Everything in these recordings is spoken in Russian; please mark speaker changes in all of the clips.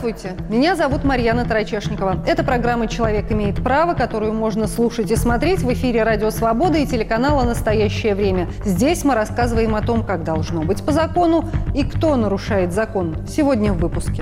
Speaker 1: Здравствуйте, меня зовут Марьяна Тарачешникова. Это программа «Человек имеет право», которую можно слушать и смотреть в эфире «Радио Свобода» и телеканала «Настоящее время». Здесь мы рассказываем о том, как должно быть по закону и кто нарушает закон. Сегодня в выпуске.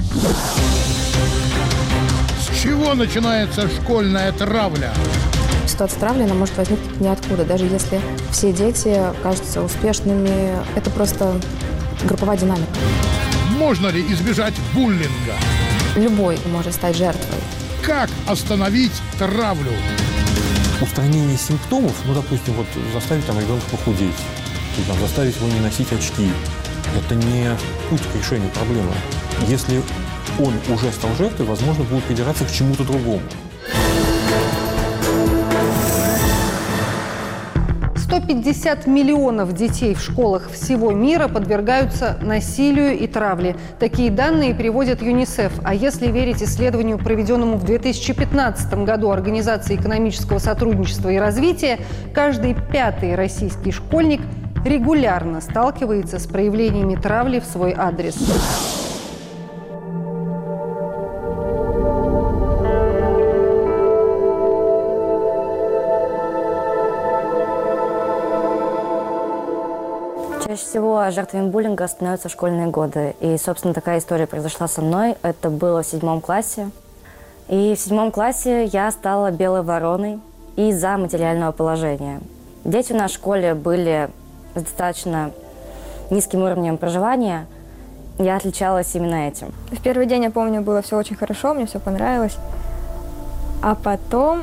Speaker 2: С чего начинается школьная травля?
Speaker 3: Ситуация травли, она может возникнуть ниоткуда. Даже если все дети кажутся успешными, это просто групповая динамика.
Speaker 2: Можно ли избежать буллинга?
Speaker 3: Любой может стать жертвой.
Speaker 2: Как остановить травлю?
Speaker 4: Устранение симптомов, допустим, заставить ребенка похудеть, или, заставить его не носить очки, это не путь к решению проблемы. Если он уже стал жертвой, возможно, будет придираться к чему-то другому.
Speaker 1: 150 миллионов детей в школах всего мира подвергаются насилию и травле. Такие данные приводит ЮНИСЕФ. А если верить исследованию, проведенному в 2015 году Организацией экономического сотрудничества и развития, каждый пятый российский школьник регулярно сталкивается с проявлениями травли в свой адрес.
Speaker 5: Чаще всего жертвами буллинга становятся в школьные годы. И, собственно, такая история произошла со мной. Это было в 7 классе. И в 7 классе я стала белой вороной из-за материального положения. Дети у нас в школе были с достаточно низким уровнем проживания. Я отличалась именно этим.
Speaker 6: В первый день, я помню, было все очень хорошо, мне все понравилось. А потом,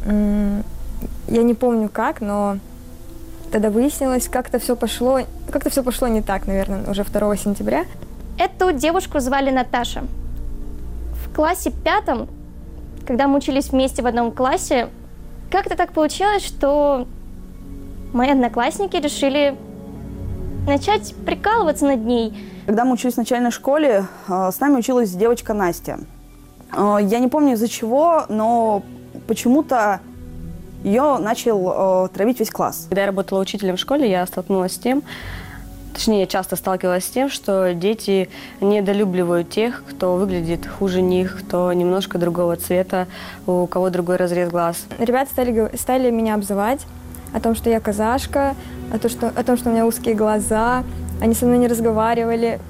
Speaker 6: я не помню как, но тогда выяснилось, как-то все пошло не так, наверное, уже 2 сентября.
Speaker 7: Эту девушку звали Наташа. В классе 5, когда мы учились вместе в одном классе, как-то так получилось, что мои одноклассники решили начать прикалываться над ней.
Speaker 8: Когда мы учились в начальной школе, с нами училась девочка Настя. Я не помню из-за чего, но почему-то ее начал травить весь класс.
Speaker 9: Когда я работала учителем в школе, я столкнулась с тем, точнее, часто сталкивалась с тем, что дети недолюбливают тех, кто выглядит хуже них, кто немножко другого цвета, у кого другой разрез глаз.
Speaker 6: Ребята стали меня обзывать о том, что я казашка, о том, что у меня узкие глаза. Они со мной не разговаривали.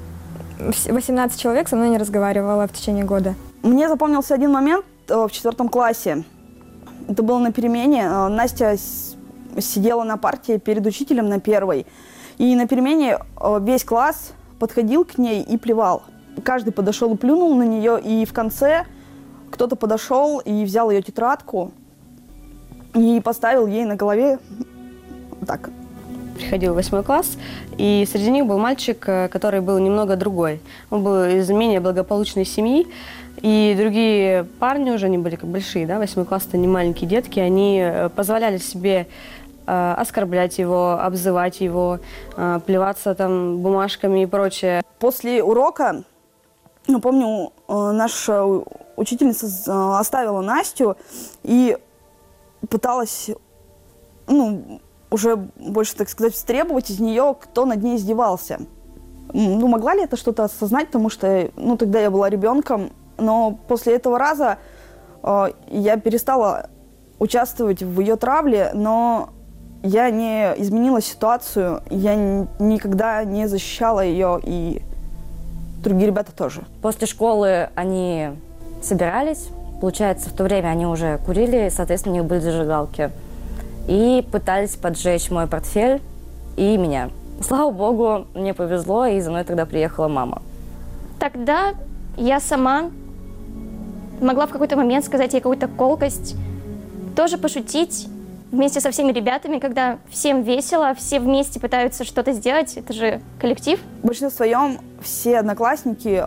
Speaker 6: 18 человек со мной не разговаривало в течение года.
Speaker 8: Мне запомнился один момент в 4 классе. Это было на перемене. Настя сидела на парте перед учителем на 1-й. И на перемене весь класс подходил к ней и плевал. Каждый подошел и плюнул на нее. И в конце кто-то подошел и взял ее тетрадку и поставил ей на голове так.
Speaker 9: Приходил в 8 класс, и среди них был мальчик, который был немного другой. Он был из менее благополучной семьи. И другие парни уже, они были как большие, 8 класс – это не маленькие детки, они позволяли себе оскорблять его, обзывать его, плеваться там бумажками и прочее.
Speaker 8: После урока, помню, наша учительница оставила Настю и пыталась, уже больше, так сказать, требовать из нее, кто над ней издевался. Могла ли это что-то осознать, потому что, тогда я была ребенком. Но после этого раза я перестала участвовать в ее травле, но я не изменила ситуацию, я никогда не защищала ее, и другие ребята тоже.
Speaker 5: После школы они собирались, получается, в то время они уже курили, соответственно, у них были зажигалки, и пытались поджечь мой портфель и меня. Слава богу, мне повезло, и за мной тогда приехала мама.
Speaker 7: Тогда я сама могла в какой-то момент сказать ей какую-то колкость, тоже пошутить вместе со всеми ребятами, когда всем весело, все вместе пытаются что-то сделать, это же коллектив.
Speaker 8: В большинстве своем все одноклассники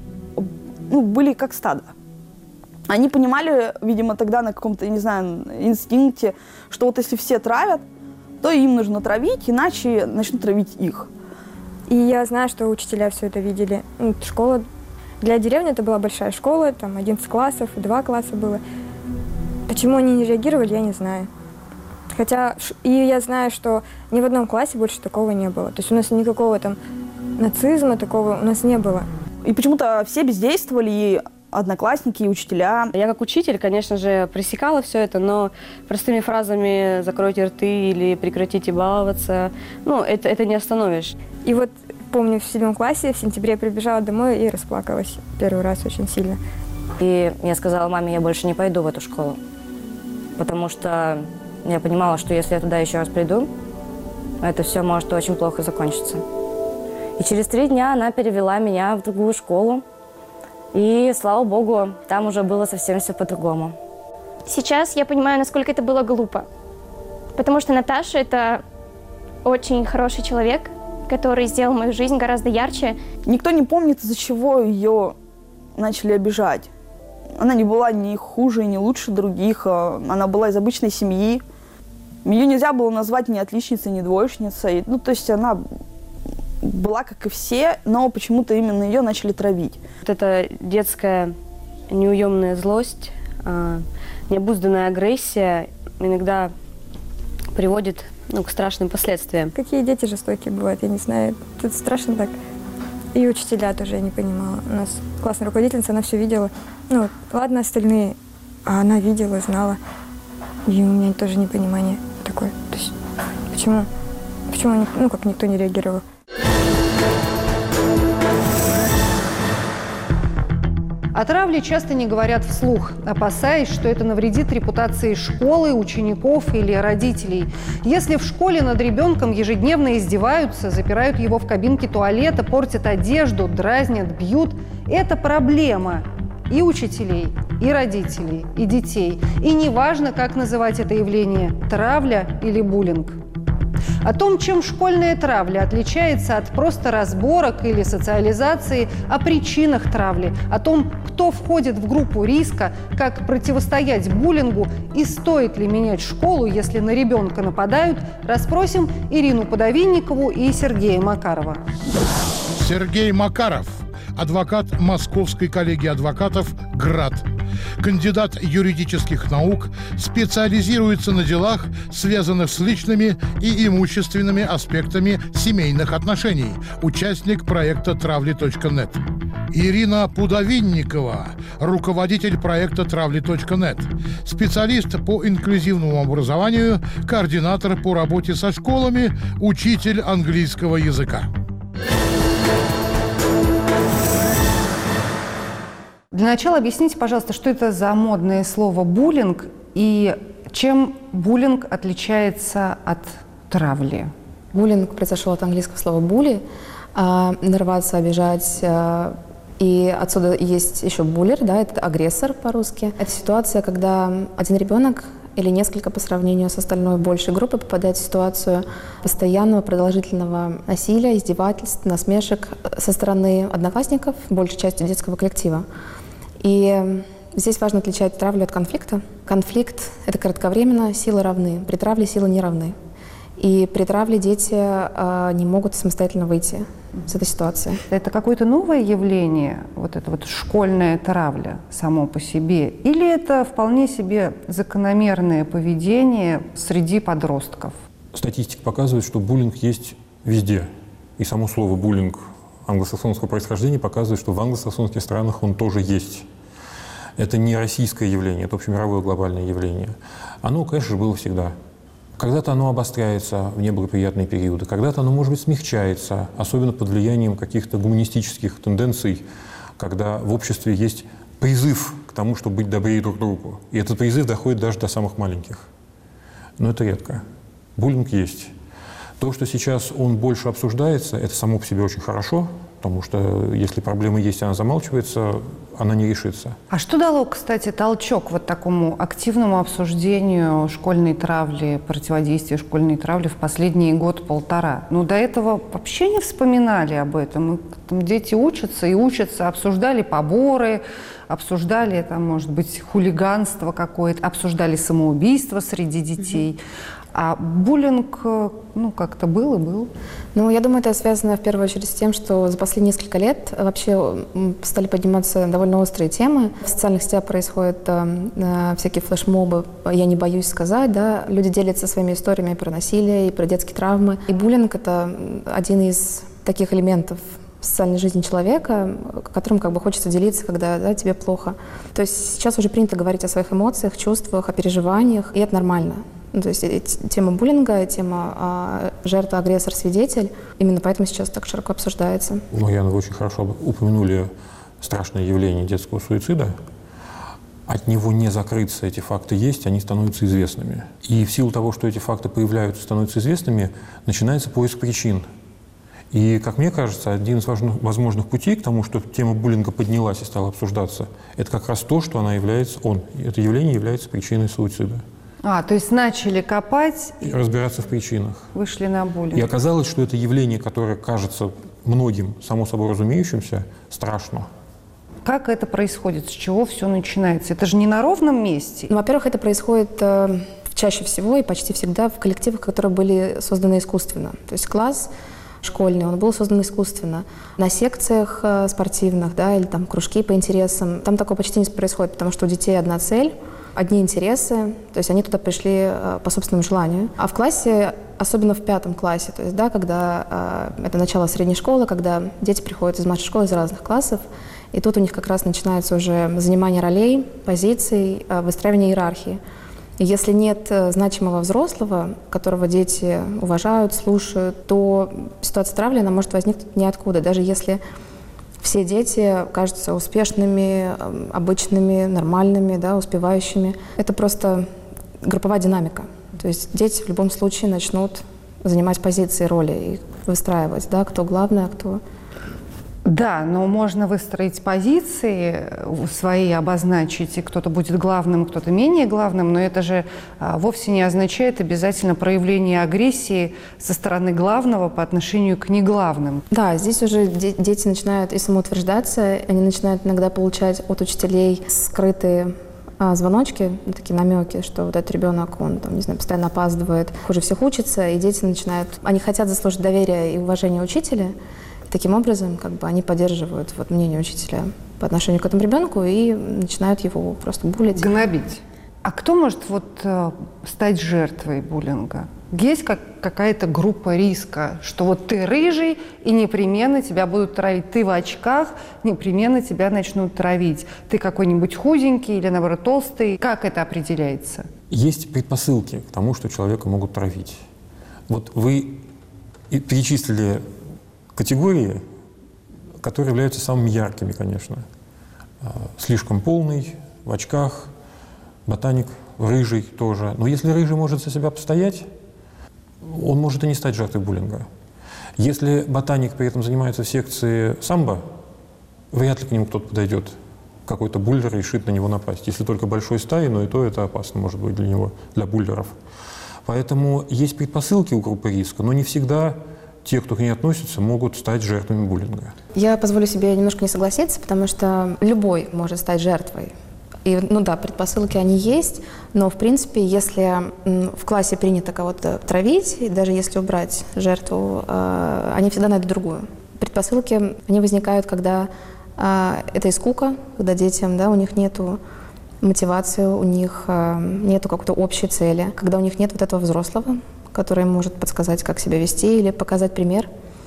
Speaker 8: были как стадо. Они понимали, видимо, тогда на каком-то, инстинкте, что если все травят, то им нужно травить, иначе начнут травить их.
Speaker 6: И я знаю, что учителя все это видели. Школа для деревни это была большая школа, там 11 классов, 2 класса было. Почему они не реагировали, я не знаю. Хотя, и я знаю, что ни в одном классе больше такого не было. То есть у нас никакого там нацизма такого у нас не было.
Speaker 8: И почему-то все бездействовали, и одноклассники, и учителя.
Speaker 9: Я как учитель, конечно же, пресекала все это, но простыми фразами «закройте рты» или «прекратите баловаться», это не остановишь.
Speaker 6: И вот помню, в 7 классе в сентябре прибежала домой и расплакалась первый раз очень сильно.
Speaker 5: И я сказала маме, я больше не пойду в эту школу, потому что я понимала, что если я туда еще раз приду, это все может очень плохо закончиться. И через 3 дня она перевела меня в другую школу, и, слава богу, там уже было совсем все по-другому.
Speaker 7: Сейчас я понимаю, насколько это было глупо, потому что Наташа – это очень хороший человек, который сделал мою жизнь гораздо ярче.
Speaker 8: Никто не помнит, из-за чего ее начали обижать. Она не была ни хуже, ни лучше других. Она была из обычной семьи. Ее нельзя было назвать ни отличницей, ни двоечницей. То есть она была, как и все, но почему-то именно ее начали травить.
Speaker 9: Вот эта детская неуемная злость, необузданная агрессия иногда приводит к страшным последствиям.
Speaker 6: Какие дети жестокие бывают, я не знаю. Это страшно так. И учителя тоже я не понимала. У нас классная руководительница, она все видела. Ладно остальные, а она видела, знала. И у меня тоже непонимание такое. То есть почему как никто не реагировал?
Speaker 1: О травле часто не говорят вслух, опасаясь, что это навредит репутации школы, учеников или родителей. Если в школе над ребенком ежедневно издеваются, запирают его в кабинке туалета, портят одежду, дразнят, бьют, это проблема и учителей, и родителей, и детей. И неважно, как называть это явление – травля или буллинг. О том, чем школьная травля отличается от просто разборок или социализации, о причинах травли, о том, кто входит в группу риска, как противостоять буллингу и стоит ли менять школу, если на ребенка нападают, расспросим Ирину Подовинникову и Сергея Макарова.
Speaker 2: Сергей Макаров, адвокат Московской коллегии адвокатов «ГРАД». Кандидат юридических наук, специализируется на делах, связанных с личными и имущественными аспектами семейных отношений, участник проекта «Травли.нет». Ирина Пудовинникова, руководитель проекта «Травли.нет», специалист по инклюзивному образованию, координатор по работе со школами, учитель английского языка.
Speaker 1: Для начала объясните, пожалуйста, что это за модное слово «буллинг» и чем буллинг отличается от травли?
Speaker 3: Буллинг произошел от английского слова «булли», нарваться, обижать. И отсюда есть еще буллер, это агрессор по-русски. Это ситуация, когда один ребенок или несколько по сравнению с остальной большей группой попадает в ситуацию постоянного продолжительного насилия, издевательств, насмешек со стороны одноклассников, большей частью детского коллектива. И здесь важно отличать травлю от конфликта. Конфликт – это кратковременно, силы равны, при травле силы не равны. И при травле дети не могут самостоятельно выйти из этой ситуации.
Speaker 1: Это какое-то новое явление, вот эта вот школьная травля само по себе? Или это вполне себе закономерное поведение среди подростков?
Speaker 4: Статистика показывает, что буллинг есть везде. И само слово «буллинг» англосаксонского происхождения показывает, что в англосаксонских странах он тоже есть. Это не российское явление, это общемировое глобальное явление. Оно, конечно же, было всегда. Когда-то оно обостряется в неблагоприятные периоды, когда-то оно, может быть, смягчается, особенно под влиянием каких-то гуманистических тенденций, когда в обществе есть призыв к тому, чтобы быть добрее друг другу. И этот призыв доходит даже до самых маленьких. Но это редко. Буллинг есть. То, что сейчас он больше обсуждается, это само по себе очень хорошо, потому что если проблема есть, она замалчивается, она не решится.
Speaker 1: А что дало, кстати, толчок вот такому активному обсуждению школьной травли, противодействия школьной травли в последний год-полтора? До этого вообще не вспоминали об этом. Там дети учатся и учатся, обсуждали поборы, обсуждали, может быть, хулиганство какое-то, обсуждали самоубийство среди детей. А буллинг, как-то был и был.
Speaker 3: Я думаю, это связано в первую очередь с тем, что за последние несколько лет вообще стали подниматься довольно острые темы. В социальных сетях происходят всякие флешмобы, я не боюсь сказать, люди делятся своими историями про насилие и про детские травмы. И буллинг – это один из таких элементов в социальной жизни человека, которым как бы хочется делиться, когда да, тебе плохо. То есть сейчас уже принято говорить о своих эмоциях, чувствах, о переживаниях, и это нормально. То есть тема буллинга, тема жертва, агрессор, свидетель, именно поэтому сейчас так широко обсуждается.
Speaker 4: Марьяна, вы очень хорошо упомянули страшное явление детского суицида. От него не закрыться, эти факты есть, они становятся известными. И в силу того, что эти факты появляются, становятся известными, начинается поиск причин. И, как мне кажется, один из возможных путей к тому, что тема буллинга поднялась и стала обсуждаться, это как раз то, что это явление является причиной суицида.
Speaker 1: То есть начали копать
Speaker 4: и разбираться в причинах.
Speaker 1: Вышли на буллинг.
Speaker 4: И оказалось, что это явление, которое кажется многим, само собой разумеющимся, страшно.
Speaker 1: Как это происходит? С чего все начинается? Это же не на ровном месте.
Speaker 3: Во-первых, это происходит чаще всего и почти всегда в коллективах, которые были созданы искусственно. То есть класс школьный, он был создан искусственно. На секциях спортивных, да, или там кружки по интересам, там такое почти не происходит, потому что у детей одна цель, одни интересы, то есть они туда пришли по собственному желанию. А в классе, особенно в 5 классе, то есть, да, когда это начало средней школы, когда дети приходят из младшей школы, из разных классов, и тут у них как раз начинается уже занимание ролей, позиций, выстраивание иерархии. И если нет значимого взрослого, которого дети уважают, слушают, то ситуация травли, она может возникнуть ниоткуда. Даже если все дети кажутся успешными, обычными, нормальными, да, успевающими. Это просто групповая динамика. То есть дети в любом случае начнут занимать позиции, роли и выстраивать, да, кто главный, а кто...
Speaker 1: Да, но можно выстроить позиции свои, обозначить, и кто-то будет главным, кто-то менее главным, но это же вовсе не означает обязательно проявление агрессии со стороны главного по отношению к неглавным.
Speaker 3: Да, здесь уже дети начинают и самоутверждаться, они начинают иногда получать от учителей скрытые звоночки, такие намеки, что вот этот ребенок, он там, не знаю, постоянно опаздывает, хуже всех учится, и дети начинают, они хотят заслужить доверие и уважение учителя. Таким образом, как бы они поддерживают вот мнение учителя по отношению к этому ребенку и начинают его просто буллить.
Speaker 1: Гнобить. А кто может стать жертвой буллинга? Есть какая-то группа риска, что вот ты рыжий, и непременно тебя будут травить. Ты в очках, непременно тебя начнут травить. Ты какой-нибудь худенький или, наоборот, толстый. Как это определяется?
Speaker 4: Есть предпосылки к тому, что человека могут травить. Вот вы перечислили категории, которые являются самыми яркими, конечно. Слишком полный, в очках, ботаник, рыжий тоже. Но если рыжий может за себя постоять, он может и не стать жертвой буллинга. Если ботаник при этом занимается в секции самбо, вряд ли к нему кто-то подойдет, какой-то буллер решит на него напасть. Если только большой стаи, но и то это опасно может быть для него, для буллеров. Поэтому есть предпосылки у группы риска, но не всегда те, кто к ней относится, могут стать жертвами буллинга.
Speaker 3: Я позволю себе немножко не согласиться, потому что любой может стать жертвой. И, ну да, предпосылки они есть, но, в принципе, если в классе принято кого-то травить, и даже если убрать жертву, они всегда найдут другую. Предпосылки, они возникают, когда это и скука, когда детям, да, у них нету мотивации, у них нету какой-то общей цели, когда у них нет вот этого взрослого, который может подсказать, как себя вести или показать пример.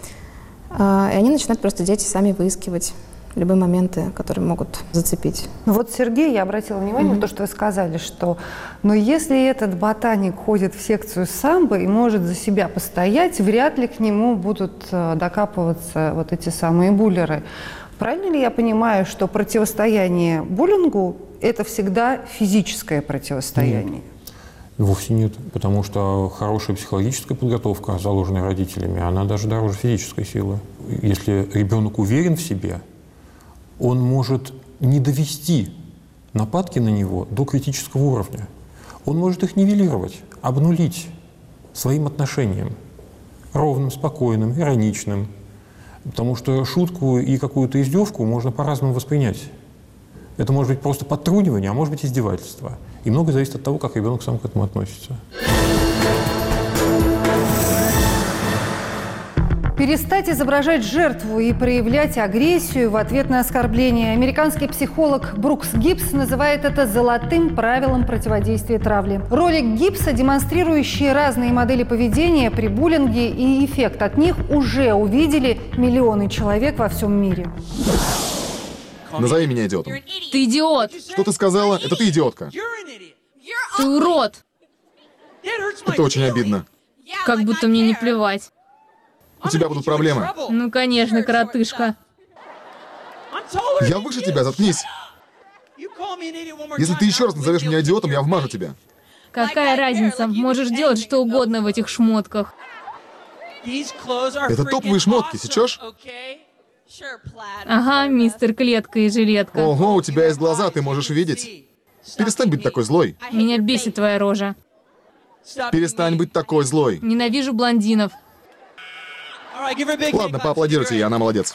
Speaker 3: И они начинают просто дети сами выискивать любые моменты, которые могут зацепить.
Speaker 1: Ну вот, Сергей, я обратила внимание на то, что вы сказали, что но если этот ботаник ходит в секцию самбо и может за себя постоять, вряд ли к нему будут докапываться вот эти самые буллеры. Правильно ли я понимаю, что противостояние буллингу – это всегда физическое противостояние?
Speaker 4: Нет. Вовсе нет, потому что хорошая психологическая подготовка, заложенная родителями, она даже дороже физической силы. Если ребенок уверен в себе, он может не довести нападки на него до критического уровня. Он может их нивелировать, обнулить своим отношением, ровным, спокойным, ироничным. Потому что шутку и какую-то издевку можно по-разному воспринять. Это может быть просто подтрунивание, а может быть издевательство. И многое зависит от того, как ребенок сам к этому относится.
Speaker 1: Перестать изображать жертву и проявлять агрессию в ответ на оскорбление. Американский психолог Брукс Гибс называет это золотым правилом противодействия травле. Ролик Гибса, демонстрирующий разные модели поведения при буллинге и эффект от них, уже увидели миллионы человек во всем мире.
Speaker 10: Назови меня идиотом.
Speaker 11: Ты идиот!
Speaker 10: Что ты сказала? Это ты идиотка.
Speaker 11: Ты урод!
Speaker 10: Это очень обидно.
Speaker 11: Как будто мне не плевать.
Speaker 10: У тебя будут проблемы.
Speaker 11: Ну, конечно, коротышка.
Speaker 10: Я выше тебя, заткнись. Если ты еще раз назовешь меня идиотом, я вмажу тебя.
Speaker 11: Какая разница? Можешь делать что угодно в этих шмотках.
Speaker 10: Это топовые шмотки, сечешь?
Speaker 11: Ага, мистер Клетка и жилетка.
Speaker 10: Ого, у тебя есть глаза, ты можешь видеть. Перестань быть такой злой.
Speaker 11: Меня бесит твоя рожа.
Speaker 10: Перестань быть такой злой.
Speaker 11: Ненавижу блондинов.
Speaker 10: Ладно, поаплодируйте ей, она молодец.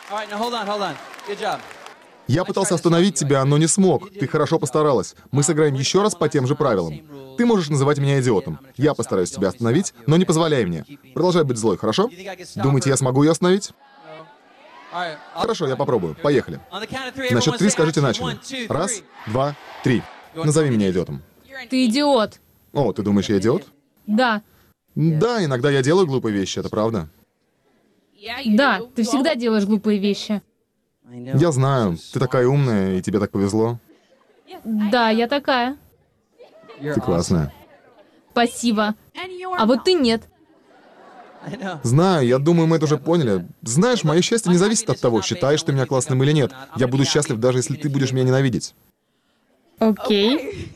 Speaker 10: Я пытался остановить тебя, но не смог. Ты хорошо постаралась. Мы сыграем еще раз по тем же правилам. Ты можешь называть меня идиотом. Я постараюсь тебя остановить, но не позволяй мне. Продолжай быть злой, хорошо? Думаете, я смогу ее остановить? Хорошо, я попробую. Поехали. На счет 3 скажите начали. 1, 2, 3. Назови меня идиотом.
Speaker 11: Ты идиот.
Speaker 10: О, ты думаешь, я идиот?
Speaker 11: Да.
Speaker 10: Да, иногда я делаю глупые вещи, это правда.
Speaker 11: Да, ты всегда делаешь глупые вещи.
Speaker 10: Я знаю, ты такая умная, и тебе так повезло.
Speaker 11: Да, я такая.
Speaker 10: Ты классная.
Speaker 11: Спасибо. А вот ты нет.
Speaker 10: Знаю, я думаю, мы это уже поняли. Знаешь, мое счастье не зависит от того, считаешь ты меня классным или нет. Я буду счастлив, даже если ты будешь меня ненавидеть.
Speaker 11: Окей.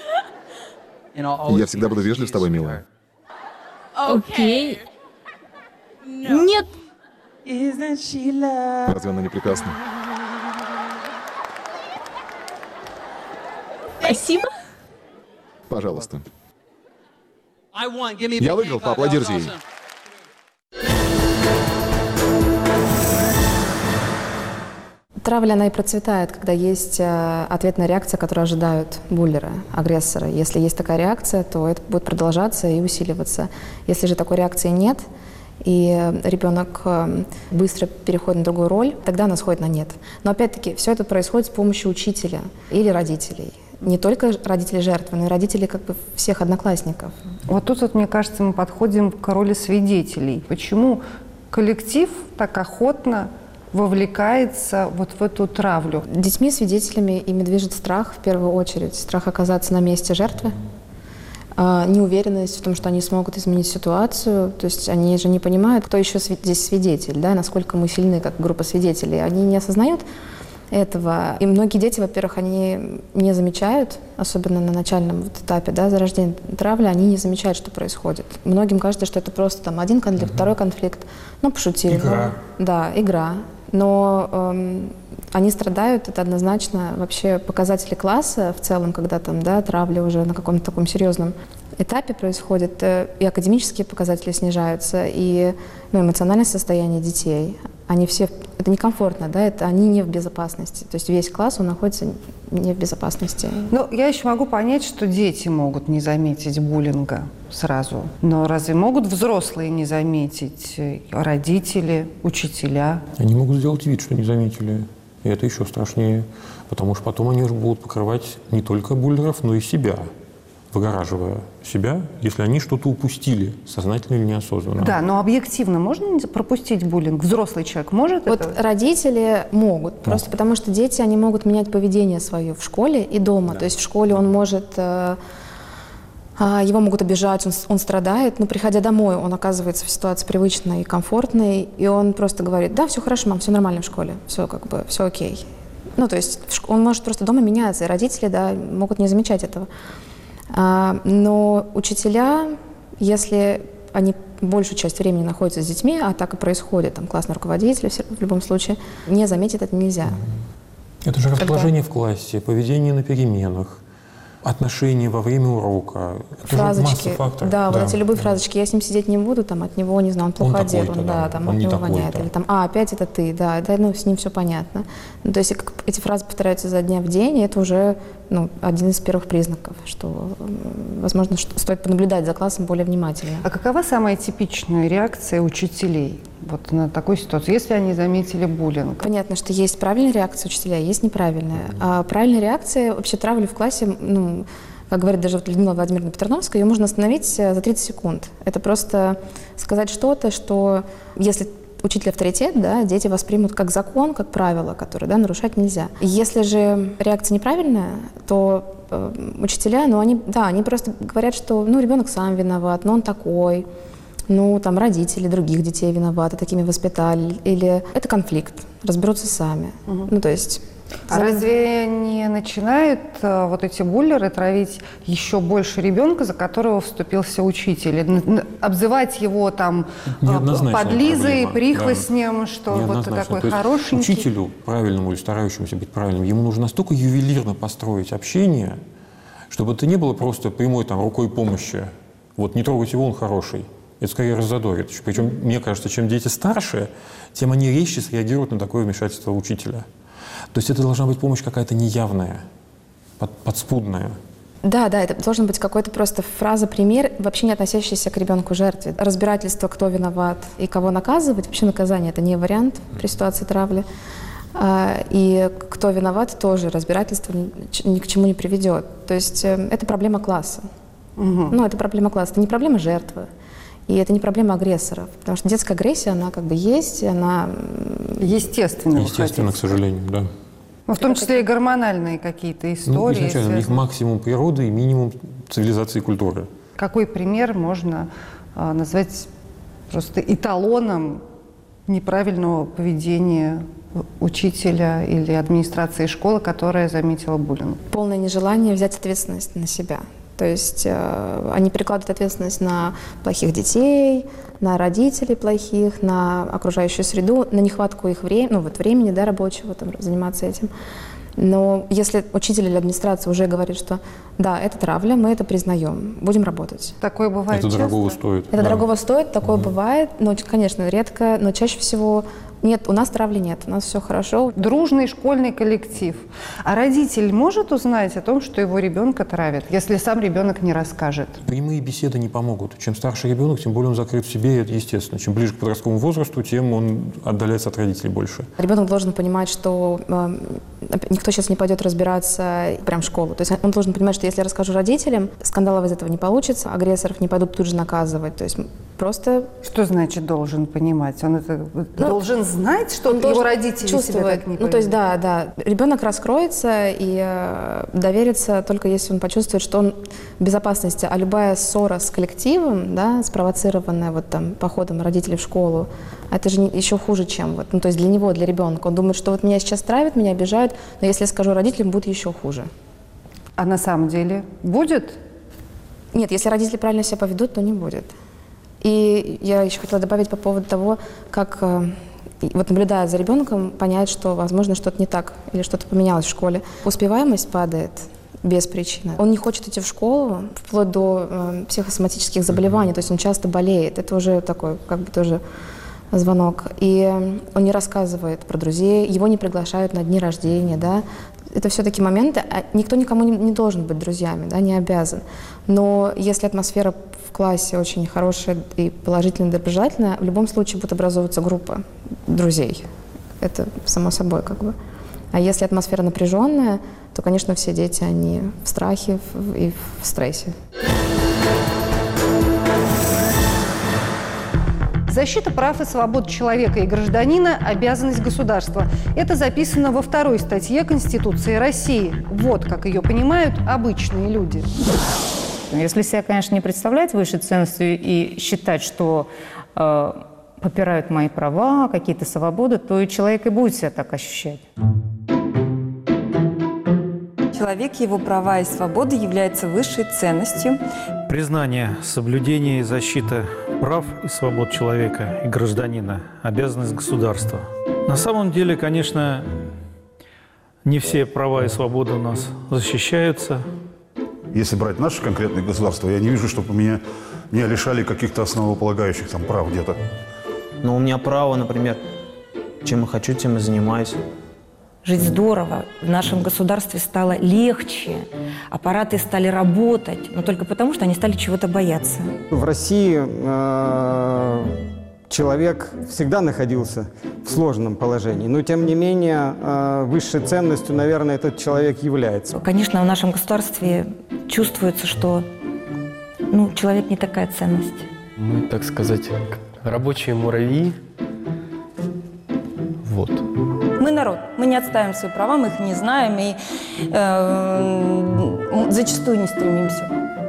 Speaker 10: Я всегда буду вежлив с тобой, милая.
Speaker 11: Окей. Нет.
Speaker 10: Разве она не прекрасна?
Speaker 11: Спасибо.
Speaker 10: Пожалуйста. Я выиграл, поаплодируйте ей.
Speaker 3: Травля, она и процветает, когда есть ответная реакция, которую ожидают буллеры, агрессоры. Если есть такая реакция, то это будет продолжаться и усиливаться. Если же такой реакции нет, и ребенок быстро переходит на другую роль, тогда она сходит на нет. Но опять-таки, все это происходит с помощью учителя или родителей. Не только родители жертвы, но и родители как бы всех одноклассников.
Speaker 1: Вот тут, вот, мне кажется, мы подходим к роли свидетелей. Почему коллектив так охотно вовлекается вот в эту травлю?
Speaker 3: Детьми, свидетелями ими движет страх в первую очередь. Страх оказаться на месте жертвы, неуверенность в том, что они смогут изменить ситуацию. То есть они же не понимают, кто еще здесь свидетель, да, насколько мы сильны как группа свидетелей. Они не осознают этого. И многие дети, во-первых, они не замечают, особенно на начальном вот этапе, да, зарождения травли, они не замечают, что происходит. Многим кажется, что это просто там один конфликт, второй конфликт, ну, пошутили.
Speaker 4: Игра.
Speaker 3: Да, игра. Но они страдают, это однозначно вообще показатели класса в целом, когда там, да, травля уже на каком-то таком серьезном этапе происходит, и академические показатели снижаются, и эмоциональное состояние детей. Они все, это некомфортно, да, это они не в безопасности. То есть весь класс, он находится не в безопасности.
Speaker 1: Ну, я еще могу понять, что дети могут не заметить буллинга сразу. Но разве могут взрослые не заметить? Родители, учителя?
Speaker 4: Они могут сделать вид, что не заметили. И это еще страшнее. Потому что потом они уже будут покрывать не только буллеров, но и себя, выгораживая себя, если они что-то упустили, сознательно или неосознанно.
Speaker 1: Да, но объективно можно пропустить буллинг? Взрослый человек может
Speaker 3: Вот
Speaker 1: это?
Speaker 3: Родители могут, просто потому что дети, они могут менять поведение свое в школе и дома. Да. То есть в школе он может, его могут обижать, он страдает, но приходя домой, он оказывается в ситуации привычной и комфортной, и он просто говорит: да, все хорошо, мам, все нормально в школе, все как бы, все окей. Ну, то есть он может просто дома меняться, и родители, да, могут не замечать этого. Но учителя, если они большую часть времени находятся с детьми, а так и происходит, там классный руководитель в любом случае, не заметить это нельзя.
Speaker 4: Это же расположение в классе, поведение на переменах, отношения во время урока. Это
Speaker 3: фразочки,
Speaker 4: же масса факторов.
Speaker 3: Да, вот эти любые фразочки. Я с ним сидеть не буду, там от него, не знаю, он плохо одет, он, да, там от него воняет. Или там, опять это ты, да, ну, с ним все понятно. Ну, то есть эти фразы повторяются изо дня в день, и это уже, ну, один из первых признаков, что, возможно, что стоит понаблюдать за классом более внимательно.
Speaker 1: А какова самая типичная реакция учителей вот на такую ситуацию, если они заметили буллинг?
Speaker 3: Понятно, что есть правильная реакция учителя, есть неправильная. А правильная реакция, вообще травлю в классе, ну, как говорит даже вот Людмила Владимировна Петерновская, ее можно остановить за 30 секунд. Это просто сказать что-то, что если учитель авторитет, да, дети воспримут как закон, как правило, которое, да, нарушать нельзя. Если же реакция неправильная, то учителя, ну, они просто говорят, что, ну, ребенок сам виноват, но он такой, ну, там, родители других детей виноваты, такими воспитали, или это конфликт, разберутся сами. Ну, то есть...
Speaker 1: А разве не начинают вот эти буллеры травить еще больше ребенка, за которого вступился учитель? И обзывать его там подлизой, прихвостнем, да, что вот такой хорошенький?
Speaker 4: Учителю, правильному или старающемуся быть правильным, ему нужно настолько ювелирно построить общение, чтобы это не было просто прямой там рукой помощи. Вот не трогайте его, он хороший. Это скорее раззадорит. Причем, мне кажется, чем дети старше, тем они резче среагируют на такое вмешательство учителя. То есть это должна быть помощь какая-то неявная, подспудная.
Speaker 3: Да, это должен быть какой-то просто фраза-пример, вообще не относящийся к ребенку-жертве. Разбирательство, кто виноват и кого наказывать. Вообще наказание – это не вариант при ситуации травли. И кто виноват, тоже разбирательство ни к чему не приведет. То есть это проблема класса. Ну, это проблема класса, это не проблема жертвы. И это не проблема агрессоров, потому что детская агрессия, она как бы есть, она...
Speaker 1: Естественно,
Speaker 4: к сожалению, да.
Speaker 1: Ну, в том числе и гормональные какие-то истории.
Speaker 4: Ну, изначально у них максимум природы и минимум цивилизации и культуры.
Speaker 1: Какой пример можно назвать просто эталоном неправильного поведения учителя или администрации школы, которая заметила буллинг?
Speaker 3: Полное нежелание взять ответственность на себя. То есть они перекладывают ответственность на плохих детей, на родителей плохих, на окружающую среду, на нехватку их времени, да, рабочего, там, заниматься этим. Но если учитель или администрация уже говорит, что да, это травля, мы это признаем, будем работать.
Speaker 1: Такое бывает часто?
Speaker 4: Это дорогого стоит.
Speaker 3: Это дорогого стоит, такое бывает, но, конечно, редко, но чаще всего нет, у нас травли нет, у нас все хорошо.
Speaker 1: Дружный школьный коллектив. А родитель может узнать о том, что его ребенка травят, если сам ребенок не расскажет?
Speaker 4: Прямые беседы не помогут. Чем старше ребенок, тем более он закрыт в себе, и это естественно. Чем ближе к подростковому возрасту, тем он отдаляется от родителей больше.
Speaker 3: Ребенок должен понимать, что никто сейчас не пойдет разбираться прям в школу. То есть он должен понимать, что если я расскажу родителям, скандалов из этого не получится, агрессоров не пойдут тут же наказывать. То есть просто...
Speaker 1: Что значит должен понимать? Он это должен знать, что его родители себя так не поведут?
Speaker 3: Ну, то есть, да. Ребенок раскроется и доверится только если он почувствует, что он в безопасности. А любая ссора с коллективом, да, спровоцированная вот там походом родителей в школу, это же еще хуже, чем вот, ну, то есть для него, для ребенка. Он думает, что вот меня сейчас травят, меня обижают, но если я скажу родителям, будет еще хуже.
Speaker 1: А на самом деле будет?
Speaker 3: Нет, если родители правильно себя поведут, то не будет. И я еще хотела добавить по поводу того, как, вот наблюдая за ребенком, понять, что, возможно, что-то не так или что-то поменялось в школе. Успеваемость падает без причины. Он не хочет идти в школу, вплоть до психосоматических заболеваний, то есть он часто болеет. Это уже такой, как бы тоже звонок. И он не рассказывает про друзей, его не приглашают на дни рождения, да. Это все такие моменты, никто никому не должен быть друзьями, да, не обязан. Но если атмосфера в классе очень хорошая и положительная, доброжелательная, в любом случае будет образовываться группа друзей. Это само собой как бы. А если атмосфера напряженная, то, конечно, все дети, они в страхе и в стрессе.
Speaker 1: Защита прав и свобод человека и гражданина – обязанность государства. Это записано во 2 статье Конституции России. Вот как ее понимают обычные люди.
Speaker 12: Если себя, конечно, не представлять выше ценностью и считать, что попирают мои права, какие-то свободы, то и человек и будет себя так ощущать.
Speaker 13: Человек, его права и свободы являются высшей ценностью.
Speaker 14: Признание, соблюдение и защита прав и свобод человека и гражданина – обязанность государства. На самом деле, конечно, не все права и свободы у нас защищаются.
Speaker 15: Если брать наше конкретное государство, я не вижу, чтобы меня лишали каких-то основополагающих там прав где-то.
Speaker 16: Но у меня право, например, чем я хочу, тем и занимаюсь.
Speaker 13: Жить здорово. В нашем государстве стало легче. Аппараты стали работать, но только потому, что они стали чего-то бояться.
Speaker 17: В России человек всегда находился в сложном положении, но тем не менее высшей ценностью, наверное, этот человек является.
Speaker 13: Конечно, в нашем государстве чувствуется, что человек не такая ценность.
Speaker 18: Мы, так сказать, рабочие муравьи. Вот.
Speaker 19: Мы народ, мы не отстаиваем свои права, мы их не знаем и зачастую не стремимся.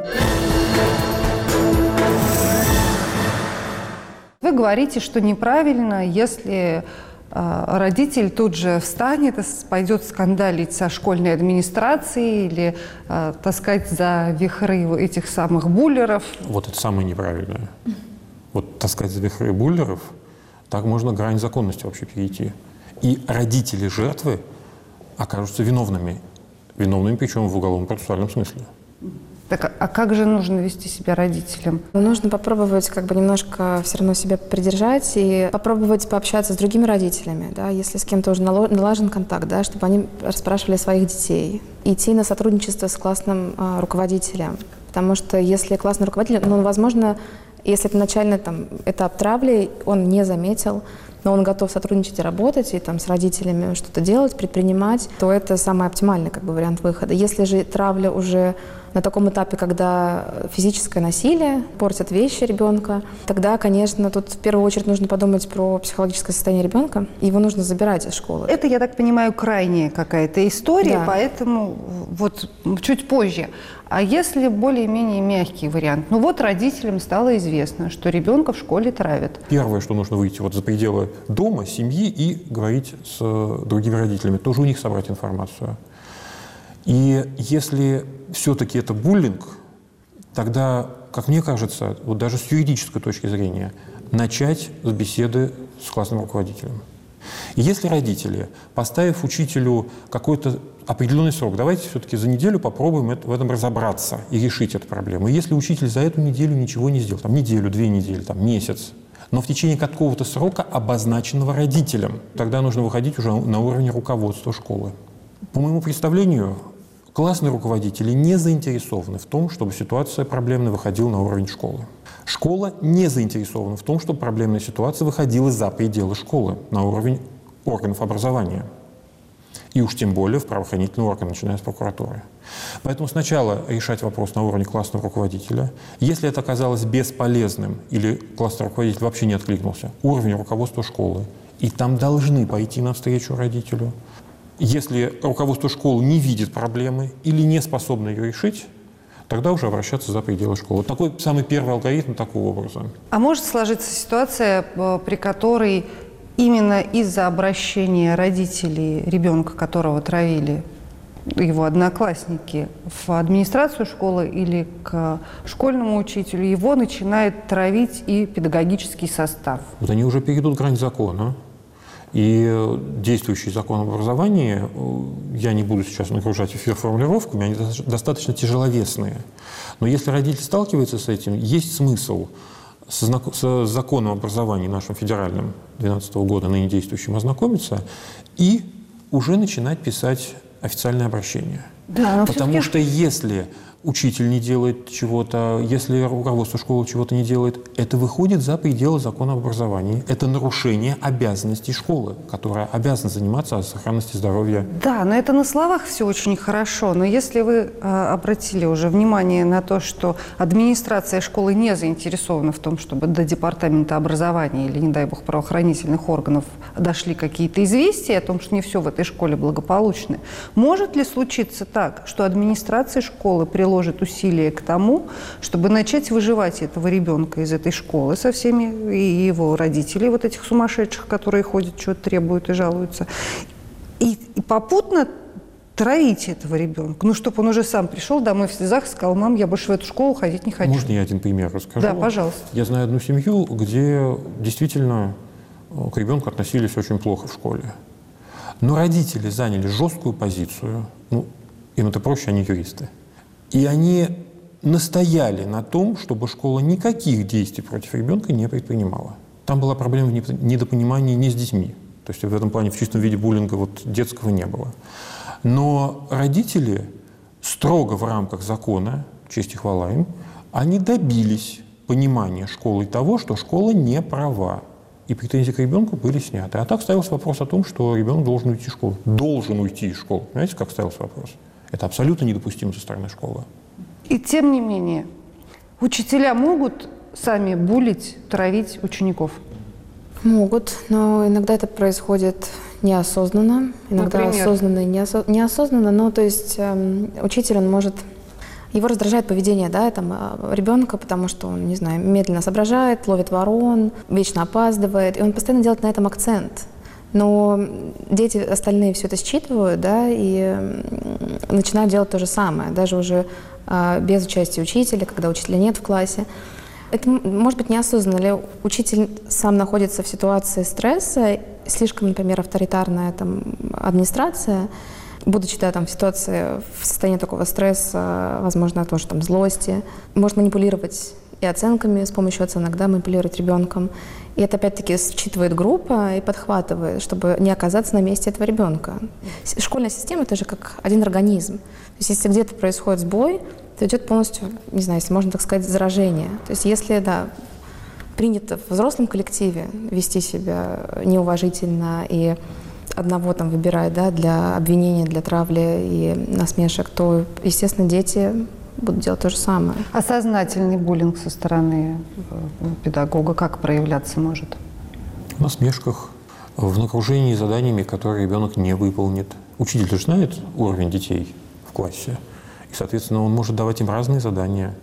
Speaker 1: Вы говорите, что неправильно, если родитель тут же встанет и пойдет скандалить со школьной администрацией или таскать за вихры этих самых буллеров.
Speaker 4: Вот это самое неправильное. Вот таскать за вихры буллеров, так можно грань законности вообще перейти. И родители жертвы окажутся виновными. Виновными, причем в уголовном процессуальном смысле.
Speaker 1: Так, а как же нужно вести себя родителям?
Speaker 3: Нужно попробовать немножко все равно себя придержать и попробовать пообщаться с другими родителями, да, если с кем-то уже налажен контакт, да, чтобы они расспрашивали своих детей. Идти на сотрудничество с классным руководителем. Потому что если классный руководитель, возможно, если это начальный этап травли, он не заметил, но он готов сотрудничать и работать, и с родителями что-то делать, предпринимать, то это самый оптимальный вариант выхода. Если же травля уже на таком этапе, когда физическое насилие портит вещи ребенка, тогда, конечно, тут в первую очередь нужно подумать про психологическое состояние ребенка, и его нужно забирать из школы.
Speaker 1: Это, я так понимаю, крайняя какая-то история,
Speaker 3: да.
Speaker 1: Поэтому чуть позже. А если более-менее мягкий вариант? Родителям стало известно, что ребенка в школе травят.
Speaker 4: Первое, что нужно выйти за пределы дома, семьи и говорить с другими родителями. Тоже у них собрать информацию. И если все-таки это буллинг, тогда, как мне кажется, даже с юридической точки зрения, начать с беседы с классным руководителем. И если родители, поставив учителю какой-то определенный срок, давайте все-таки за неделю попробуем в этом разобраться и решить эту проблему. И если учитель за эту неделю ничего не сделал, неделю, 2 недели, месяц, но в течение какого-то срока, обозначенного родителем, тогда нужно выходить уже на уровень руководства школы. По моему представлению, классные руководители не заинтересованы в том, чтобы ситуация проблемная выходила на уровень школы. Школа не заинтересована в том, чтобы проблемная ситуация выходила за пределы школы, на уровень органов образования. И уж тем более в правоохранительные органы, начиная с прокуратуры. Поэтому сначала решать вопрос на уровне классного руководителя. Если это оказалось бесполезным или классный руководитель вообще не откликнулся, уровень руководства школы. И там должны пойти навстречу родителю. Если руководство школы не видит проблемы или не способно ее решить, тогда уже обращаться за пределы школы. Такой самый первый алгоритм такого образа.
Speaker 1: А может сложиться ситуация, при которой именно из-за обращения родителей ребенка, которого травили его одноклассники, в администрацию школы или к школьному учителю, его начинает травить и педагогический состав?
Speaker 4: Они уже перейдут грань закона. И действующий закон об образовании, я не буду сейчас нагружать эфир формулировками, они достаточно тяжеловесные. Но если родитель сталкивается с этим, есть смысл с законом об образовании нашим федеральным 2012 года, ныне действующим, ознакомиться и уже начинать писать официальное обращение.
Speaker 1: Да,
Speaker 4: потому что если учитель не делает чего-то, если руководство школы чего-то не делает, это выходит за пределы закона об образовании. Это нарушение обязанностей школы, которая обязана заниматься сохранностью здоровья.
Speaker 1: Да, но это на словах все очень хорошо. Но если вы обратили уже внимание на то, что администрация школы не заинтересована в том, чтобы до департамента образования или, не дай бог, правоохранительных органов дошли какие-то известия о том, что не все в этой школе благополучно, может ли случиться так, что администрация школы приложит усилия к тому, чтобы начать выживать этого ребенка из этой школы со всеми и его родителей, вот этих сумасшедших, которые ходят, что-то требуют и жалуются, и попутно травить этого ребенка, чтобы он уже сам пришел домой в слезах и сказал: мам, я больше в эту школу ходить не хочу.
Speaker 4: Можно я один пример расскажу?
Speaker 1: Да, пожалуйста.
Speaker 4: Я знаю одну семью, где действительно к ребенку относились очень плохо в школе. Но родители заняли жесткую позицию, им это проще, они юристы. И они настояли на том, чтобы школа никаких действий против ребенка не предпринимала. Там была проблема в недопонимании не с детьми. То есть в этом плане в чистом виде буллинга детского не было. Но родители строго в рамках закона, честь и хвала им, они добились понимания школы того, что школа не права. и претензии к ребенку были сняты. А так ставился вопрос о том, что ребенок должен уйти из школы. Должен уйти из школы. Понимаете, как ставился вопрос? Это абсолютно недопустимо со стороны школы.
Speaker 1: И тем не менее, учителя могут сами булить, травить учеников?
Speaker 3: Могут, но иногда это происходит неосознанно, иногда
Speaker 1: Например?
Speaker 3: осознанно и неосознанно. Но то есть учитель, он может... Его раздражает поведение, да, ребенка, потому что он, не знаю, медленно соображает, ловит ворон, вечно опаздывает, и он постоянно делает на этом акцент. Но дети остальные все это считывают, да, и начинают делать то же самое, даже уже без участия учителя, когда учителя нет в классе. Это может быть неосознанно, или учитель сам находится в ситуации стресса, слишком, например, авторитарная администрация, будучи в ситуации, в состоянии такого стресса, возможно, тоже злости, может манипулировать и оценками, с помощью оценок, да, манипулировать ребенком. И это опять-таки считывает группа и подхватывает, чтобы не оказаться на месте этого ребенка. Школьная система — это же как один организм. То есть если где-то происходит сбой, то идет полностью, не знаю, если можно так сказать, заражение. То есть если, да, принято в взрослом коллективе вести себя неуважительно и одного выбирать, да, для обвинения, для травли и насмешек, то, естественно, дети будут делать то же самое.
Speaker 1: А сознательный буллинг со стороны педагога как проявляться может?
Speaker 4: В насмешках, в нагружении заданиями, которые ребенок не выполнит. Учитель же знает уровень детей в классе, и, соответственно, он может давать им разные задания,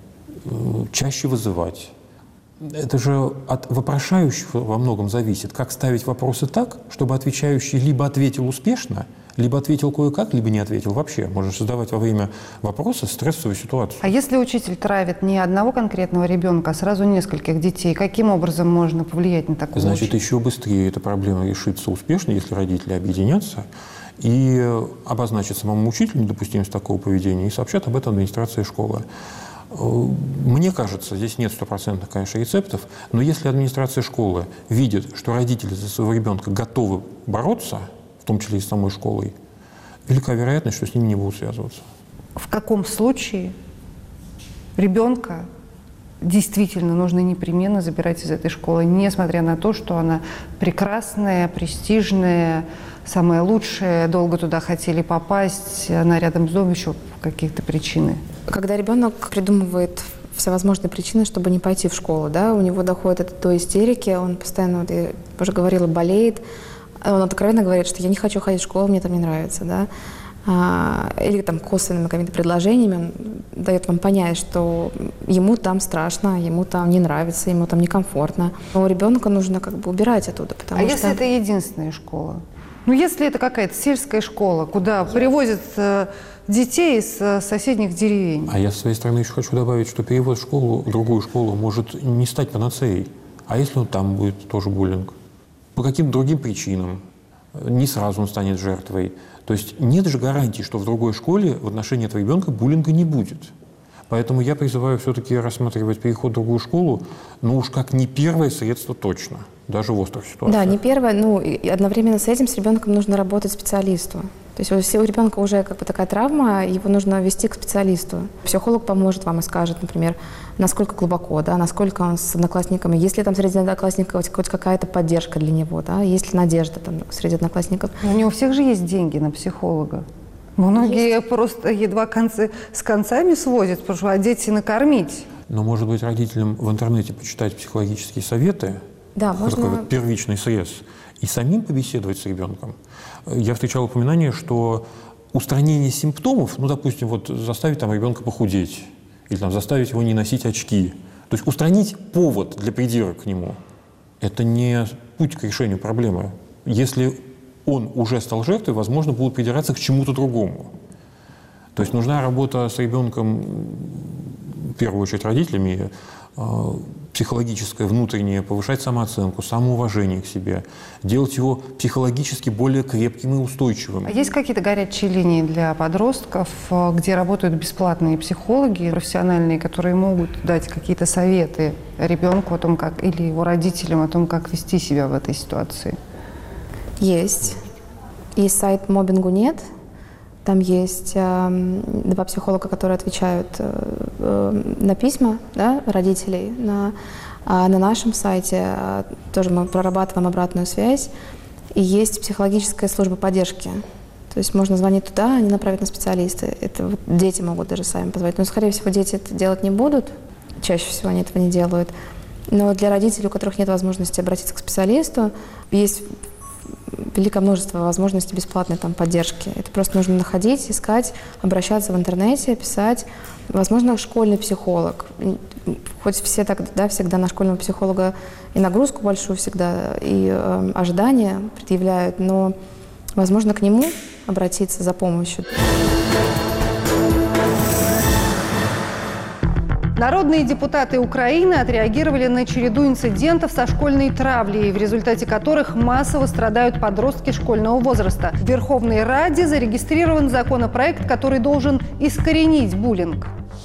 Speaker 4: чаще вызывать. Это же от вопрошающего во многом зависит, как ставить вопросы так, чтобы отвечающий либо ответил успешно, либо ответил кое-как, либо не ответил вообще. Можно создавать во время вопроса стрессовую ситуацию.
Speaker 1: А если учитель травит не одного конкретного ребенка, а сразу нескольких детей, каким образом можно повлиять на такого
Speaker 4: Значит,
Speaker 1: учителя?
Speaker 4: еще быстрее эта проблема решится успешно, если родители объединятся и обозначат самому учителю недопустимость такого поведения и сообщат об этом администрации школы. Мне кажется, здесь нет стопроцентных, конечно, рецептов, но если администрация школы видит, что родители за своего ребенка готовы бороться, в том числе и с самой школой, велика вероятность, что с ними не будут связываться.
Speaker 1: В каком случае ребенка действительно нужно непременно забирать из этой школы, несмотря на то, что она прекрасная, престижная, самая лучшая, долго туда хотели попасть, она рядом с домом, еще какие-то причины?
Speaker 3: Когда ребенок придумывает всевозможные причины, чтобы не пойти в школу, да, у него доходит это до истерики, он постоянно, я уже говорила, болеет, он откровенно говорит, что я не хочу ходить в школу, мне там не нравится, да, или косвенными какими-то предложениями он дает вам понять, что ему там страшно, ему там не нравится, ему там некомфортно. Но ребенка нужно убирать оттуда, потому что...
Speaker 1: если это единственная школа? Ну, если это какая-то сельская школа, куда привозят детей из соседних деревень.
Speaker 4: А я, с своей стороны, еще хочу добавить, что перевод в школу, в другую школу может не стать панацеей. А если он там будет тоже буллинг? По каким-то другим причинам. Не сразу он станет жертвой. То есть нет же гарантии, что в другой школе в отношении этого ребенка буллинга не будет. Поэтому я призываю все-таки рассматривать переход в другую школу, но уж как не первое средство точно, даже в острых ситуациях.
Speaker 3: Да, не первое, и одновременно с этим с ребенком нужно работать специалисту. То есть если у ребенка уже такая травма, его нужно вести к специалисту. Психолог поможет вам и скажет, например, насколько глубоко, да, насколько он с одноклассниками, есть ли там среди одноклассников хоть какая-то поддержка для него, да, есть ли надежда среди одноклассников.
Speaker 1: У него у всех же есть деньги на психолога. Многие просто едва концы с концами сводят, потому что дети накормить.
Speaker 4: Но, может быть, родителям в интернете почитать психологические советы,
Speaker 3: да, можно...
Speaker 4: такой первичный срез, и самим побеседовать с ребенком. Я встречал упоминание, что устранение симптомов, допустим, заставить ребенка похудеть, или заставить его не носить очки, то есть устранить повод для придирок к нему, это не путь к решению проблемы. Если он уже стал жертвой, возможно, будут придираться к чему-то другому. То есть нужна работа с ребенком, в первую очередь родителями, психологическое, внутреннее, повышать самооценку, самоуважение к себе, делать его психологически более крепким и устойчивым.
Speaker 1: А есть какие-то горячие линии для подростков, где работают бесплатные психологи, профессиональные, которые могут дать какие-то советы ребенку о том, как, или его родителям о том, как вести себя в этой ситуации?
Speaker 3: Есть. Есть сайт «Моббингу нет». Там есть 2 психолога, которые отвечают на письма, да, родителей на нашем сайте. Тоже мы прорабатываем обратную связь. И есть психологическая служба поддержки. То есть можно звонить туда, они направят на специалиста. Это вот дети могут даже сами позвонить. Но, скорее всего, дети это делать не будут. Чаще всего они этого не делают. Но для родителей, у которых нет возможности обратиться к специалисту, есть великое множество возможностей бесплатной там поддержки. Это просто нужно находить, искать, обращаться в интернете, писать. Возможно, школьный психолог. Хоть все так, да, всегда на школьного психолога и нагрузку большую всегда, и ожидания предъявляют, но, возможно, к нему обратиться за помощью.
Speaker 1: Народные депутаты Украины отреагировали на череду инцидентов со школьной травлей, в результате которых массово страдают подростки школьного возраста. В Верховной Раде зарегистрирован законопроект, который должен искоренить буллинг.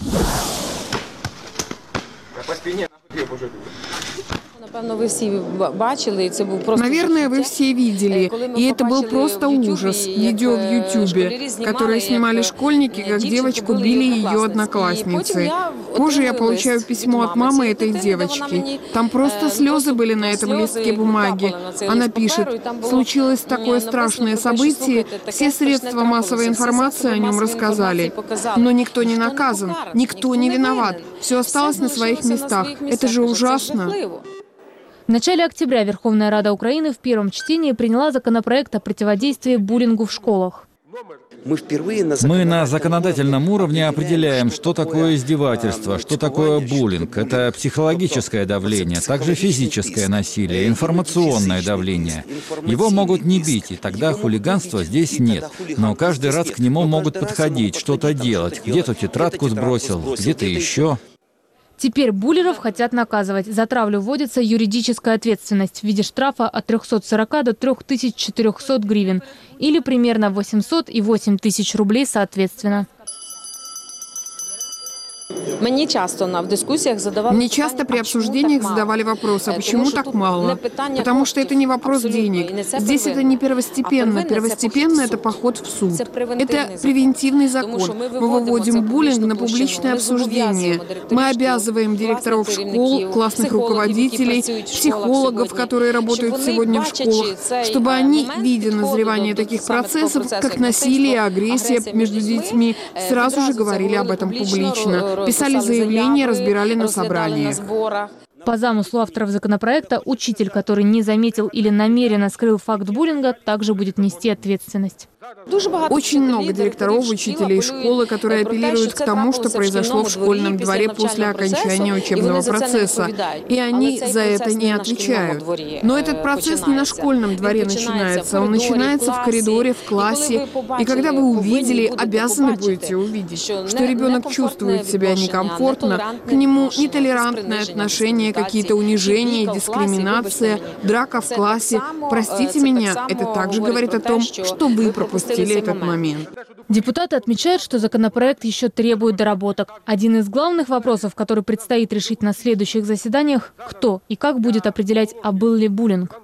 Speaker 20: Наверное, вы все видели, и это был просто ужас. Видео в Ютубе, которое снимали школьники, как девочку били ее одноклассницы. Позже я получаю письмо от мамы этой девочки. Там просто слезы были на этом листке бумаги. Она пишет: «Случилось такое страшное событие, все средства массовой информации о нем рассказали. Но никто не наказан, никто не виноват. Все осталось на своих местах. Это же ужасно».
Speaker 11: В начале октября Верховная Рада Украины в первом чтении приняла законопроект о противодействии буллингу в школах.
Speaker 21: Мы на законодательном уровне определяем, что такое издевательство, что такое буллинг. Это психологическое давление, также физическое насилие, информационное давление. Его могут не бить, и тогда хулиганства здесь нет. Но каждый раз к нему могут подходить, что-то делать. Где-то тетрадку сбросил, где-то еще.
Speaker 11: Теперь буллеров хотят наказывать. За травлю вводится юридическая ответственность в виде штрафа от 340 до 3400 гривен или примерно 800 и 8000 рублей соответственно.
Speaker 20: Мне часто при обсуждениях задавали вопрос, а почему так мало? Потому что это не вопрос денег. Здесь это не первостепенно. Первостепенно – это поход в суд. Это превентивный закон. Мы выводим буллинг на публичное обсуждение. Мы обязываем директоров школ, классных руководителей, психологов, которые работают сегодня в школах, чтобы они, видя назревание таких процессов, как насилие, агрессия между детьми, сразу же говорили об этом публично. Писали заявления, разбирали на собраниях.
Speaker 11: По замыслу авторов законопроекта, учитель, который не заметил или намеренно скрыл факт буллинга, также будет нести ответственность.
Speaker 20: Очень много директоров, учителей школы, которые апеллируют к тому, что произошло в школьном дворе после окончания учебного процесса. И они за это не отвечают. Но этот процесс не на школьном дворе начинается. Он начинается в коридоре, в классе. И когда вы увидели, обязаны будете увидеть, что ребенок чувствует себя некомфортно, к нему нетолерантное отношение, какие-то унижения, дискриминация, драка в классе. Простите меня, это также говорит о том, что вы пропустили этот момент.
Speaker 11: Депутаты отмечают, что законопроект еще требует доработок. Один из главных вопросов, который предстоит решить на следующих заседаниях – кто и как будет определять, а был ли буллинг.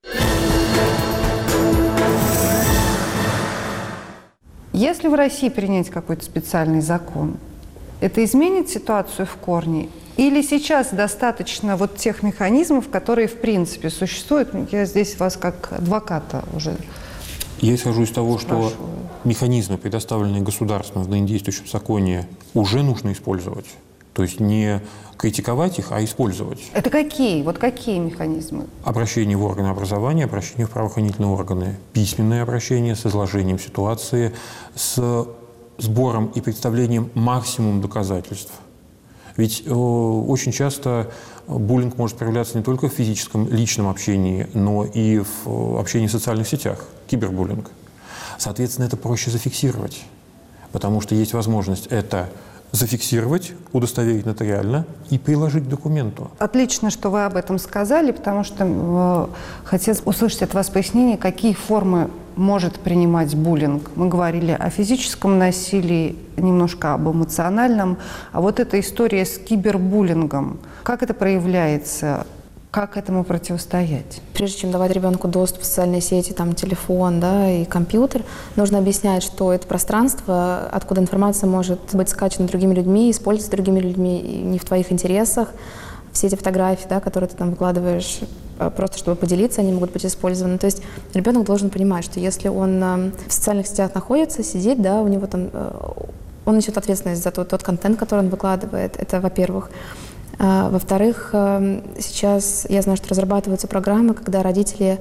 Speaker 1: Если в России принять какой-то специальный закон, это изменит ситуацию в корне? Или сейчас достаточно вот тех механизмов, которые в принципе существуют? Я здесь вас как адвоката уже
Speaker 4: Я исхожу из того, что механизмы, предоставленные государством в ныне действующем законе, уже нужно использовать. То есть не критиковать их, а использовать.
Speaker 1: Это какие? Вот какие механизмы?
Speaker 4: Обращение в органы образования, обращение в правоохранительные органы, письменное обращение с изложением ситуации, с сбором и представлением максимум доказательств. Ведь очень часто буллинг может проявляться не только в физическом личном общении, но и в общении в социальных сетях, кибербуллинг. Соответственно, это проще зафиксировать, потому что есть возможность это зафиксировать, удостоверить нотариально и приложить к документу.
Speaker 1: Отлично, что вы об этом сказали, потому что хотелось услышать от вас пояснение, какие формы может принимать буллинг. Мы говорили о физическом насилии, немножко об эмоциональном. А вот эта история с кибербуллингом, как это проявляется? Как этому противостоять?
Speaker 3: Прежде чем давать ребенку доступ в социальные сети, там, телефон, да, и компьютер, нужно объяснять, что это пространство, откуда информация может быть скачана другими людьми, использоваться другими людьми не в твоих интересах. Все эти фотографии, да, которые ты там выкладываешь, просто чтобы поделиться, они могут быть использованы. То есть ребенок должен понимать, что если он в социальных сетях находится, сидит, да, у него там, он несет ответственность за тот контент, который он выкладывает. Это, во-первых. Во-вторых, сейчас я знаю, что разрабатываются программы, когда родители,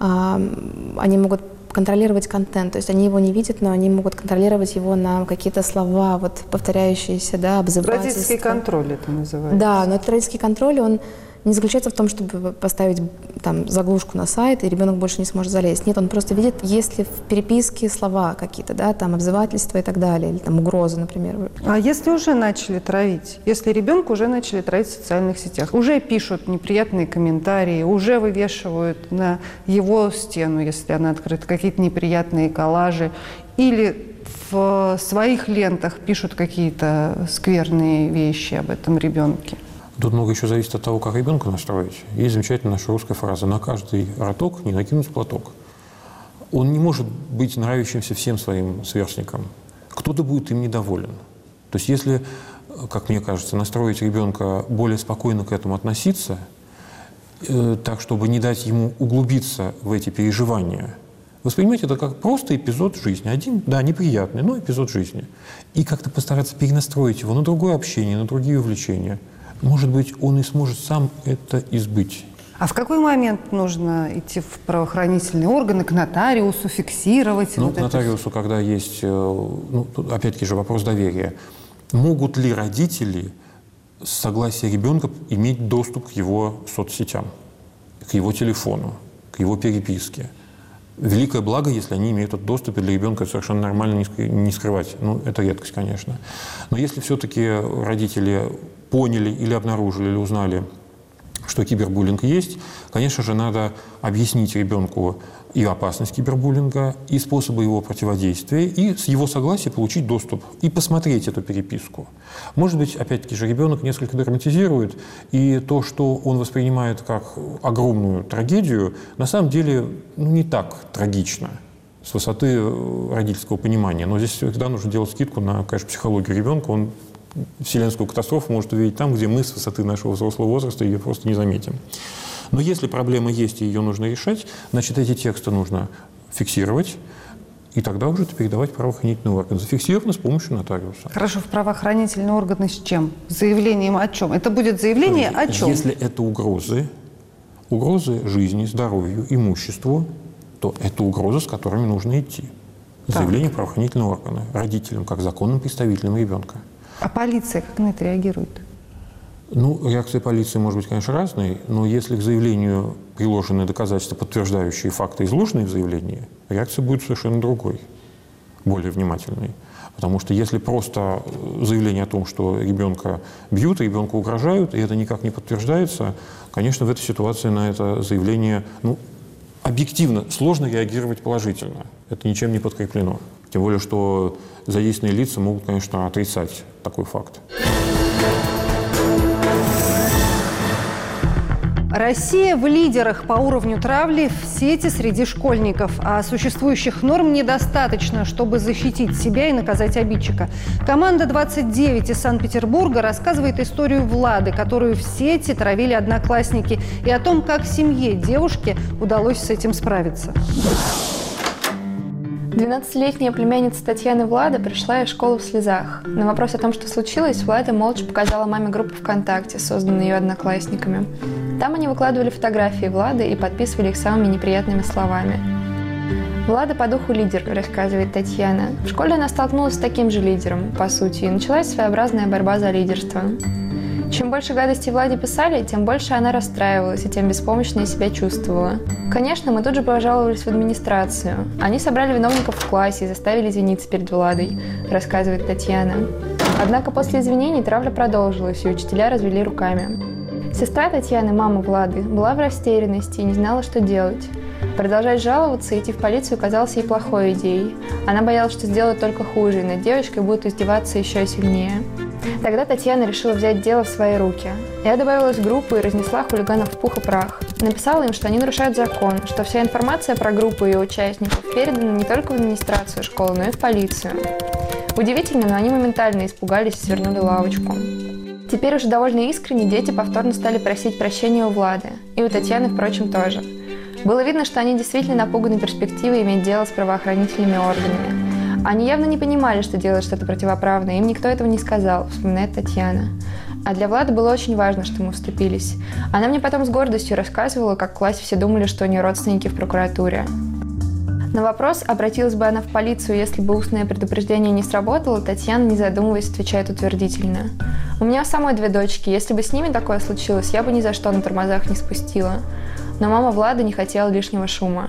Speaker 3: они могут контролировать контент, то есть они его не видят, но они могут контролировать его на какие-то слова, вот повторяющиеся, да, обзывательства.
Speaker 1: Родительский контроль это называется.
Speaker 3: Да, но этот родительский контроль, он не заключается в том, чтобы поставить там заглушку на сайт, и ребенок больше не сможет залезть. Нет, он просто видит, есть ли в переписке слова какие-то, да, там обзывательства и так далее, или там угрозы, например.
Speaker 1: А если уже начали травить? Если ребенка уже начали травить в социальных сетях, уже пишут неприятные комментарии, уже вывешивают на его стену, если она открыта, какие-то неприятные коллажи, или в своих лентах пишут какие-то скверные вещи об этом ребенке?
Speaker 4: Тут много еще зависит от того, как ребенка настроить. Есть замечательная наша русская фраза: на каждый роток не накинуть платок. Он не может быть нравящимся всем своим сверстникам. Кто-то будет им недоволен. То есть если, как мне кажется, настроить ребенка более спокойно к этому относиться, так, чтобы не дать ему углубиться в эти переживания, воспринимать это как просто эпизод жизни. Один, да, неприятный, но эпизод жизни. И как-то постараться перенастроить его на другое общение, на другие увлечения. Может быть, он и сможет сам это избыть.
Speaker 1: А в какой момент нужно идти в правоохранительные органы, к нотариусу, фиксировать?
Speaker 4: Ну, к нотариусу, когда есть, ну, опять-таки же вопрос доверия. Могут ли родители с согласия ребенка иметь доступ к его соцсетям, к его телефону, к его переписке? Великое благо, если они имеют этот доступ, и для ребенка это совершенно нормально не скрывать. Ну, это редкость, конечно. Но если все-таки родители поняли или обнаружили, или узнали, что кибербуллинг есть, конечно же, надо объяснить ребенку и опасность кибербуллинга, и способы его противодействия, и с его согласия получить доступ, и посмотреть эту переписку. Может быть, опять-таки же, ребенок несколько драматизирует, и то, что он воспринимает как огромную трагедию, на самом деле не так трагично с высоты родительского понимания. Но здесь всегда нужно делать скидку на, конечно, психологию ребенка. Он вселенскую катастрофу может увидеть там, где мы с высоты нашего взрослого возраста ее просто не заметим. Но если проблема есть и ее нужно решать, значит, эти тексты нужно фиксировать, и тогда уже это передавать в правоохранительные органы. Зафиксировано с помощью нотариуса.
Speaker 1: Хорошо, в правоохранительные органы с чем? С заявлением о чем? Это будет заявление о чем?
Speaker 4: Если это угрозы жизни, здоровью, имуществу, то это угрозы, с которыми нужно идти. Заявление в правоохранительные органы родителям, как законным представителям ребенка.
Speaker 1: А полиция как на это реагирует?
Speaker 4: Ну, реакция полиции может быть, конечно, разной, но если к заявлению приложены доказательства, подтверждающие факты, изложенные в заявлении, реакция будет совершенно другой, более внимательной. Потому что если просто заявление о том, что ребенка бьют, ребенку угрожают, и это никак не подтверждается, конечно, в этой ситуации на это заявление, ну, объективно сложно реагировать положительно. Это ничем не подкреплено. Тем более, что задействованные лица могут, конечно, отрицать такой факт.
Speaker 1: Россия в лидерах по уровню травли в сети среди школьников, а существующих норм недостаточно, чтобы защитить себя и наказать обидчика. Команда 29 из Санкт-Петербурга рассказывает историю Влады, которую в сети травили одноклассники, и о том, как семье девушки удалось с этим справиться.
Speaker 5: 12-летняя племянница Татьяны Влада пришла из школы в слезах. На вопрос о том, что случилось, Влада молча показала маме группу ВКонтакте, созданную ее одноклассниками. Там они выкладывали фотографии Влады и подписывали их самыми неприятными словами. Влада по духу лидер, рассказывает Татьяна. В школе она столкнулась с таким же лидером, по сути, и началась своеобразная борьба за лидерство. Чем больше гадостей Владе писали, тем больше она расстраивалась и тем беспомощнее себя чувствовала. Конечно, мы тут же пожаловались в администрацию. Они собрали виновников в классе и заставили извиниться перед Владой, рассказывает Татьяна. Однако после извинений травля продолжилась, и учителя развели руками. Сестра Татьяны, мама Влады, была в растерянности и не знала, что делать. Продолжать жаловаться и идти в полицию казалось ей плохой идеей. Она боялась, что сделает только хуже, и над девочкой будут издеваться еще сильнее. Тогда Татьяна решила взять дело в свои руки. Я добавилась в группу и разнесла хулиганов в пух и прах. Написала им, что они нарушают закон, что вся информация про группу и ее участников передана не только в администрацию школы, но и в полицию. Удивительно, но они моментально испугались и свернули лавочку. Теперь уже довольно искренне дети повторно стали просить прощения у Влады. И у Татьяны, впрочем, тоже. Было видно, что они действительно напуганы перспективой иметь дело с правоохранительными органами. Они явно не понимали, что делают что-то противоправное, им никто этого не сказал, вспоминает Татьяна. А для Влады было очень важно, что мы вступились. Она мне потом с гордостью рассказывала, как в классе все думали, что у нее родственники в прокуратуре. На вопрос, обратилась бы она в полицию, если бы устное предупреждение не сработало, Татьяна, не задумываясь, отвечает утвердительно. У меня самой 2 дочки, если бы с ними такое случилось, я бы ни за что на тормозах не спустила. Но мама Влады не хотела лишнего шума.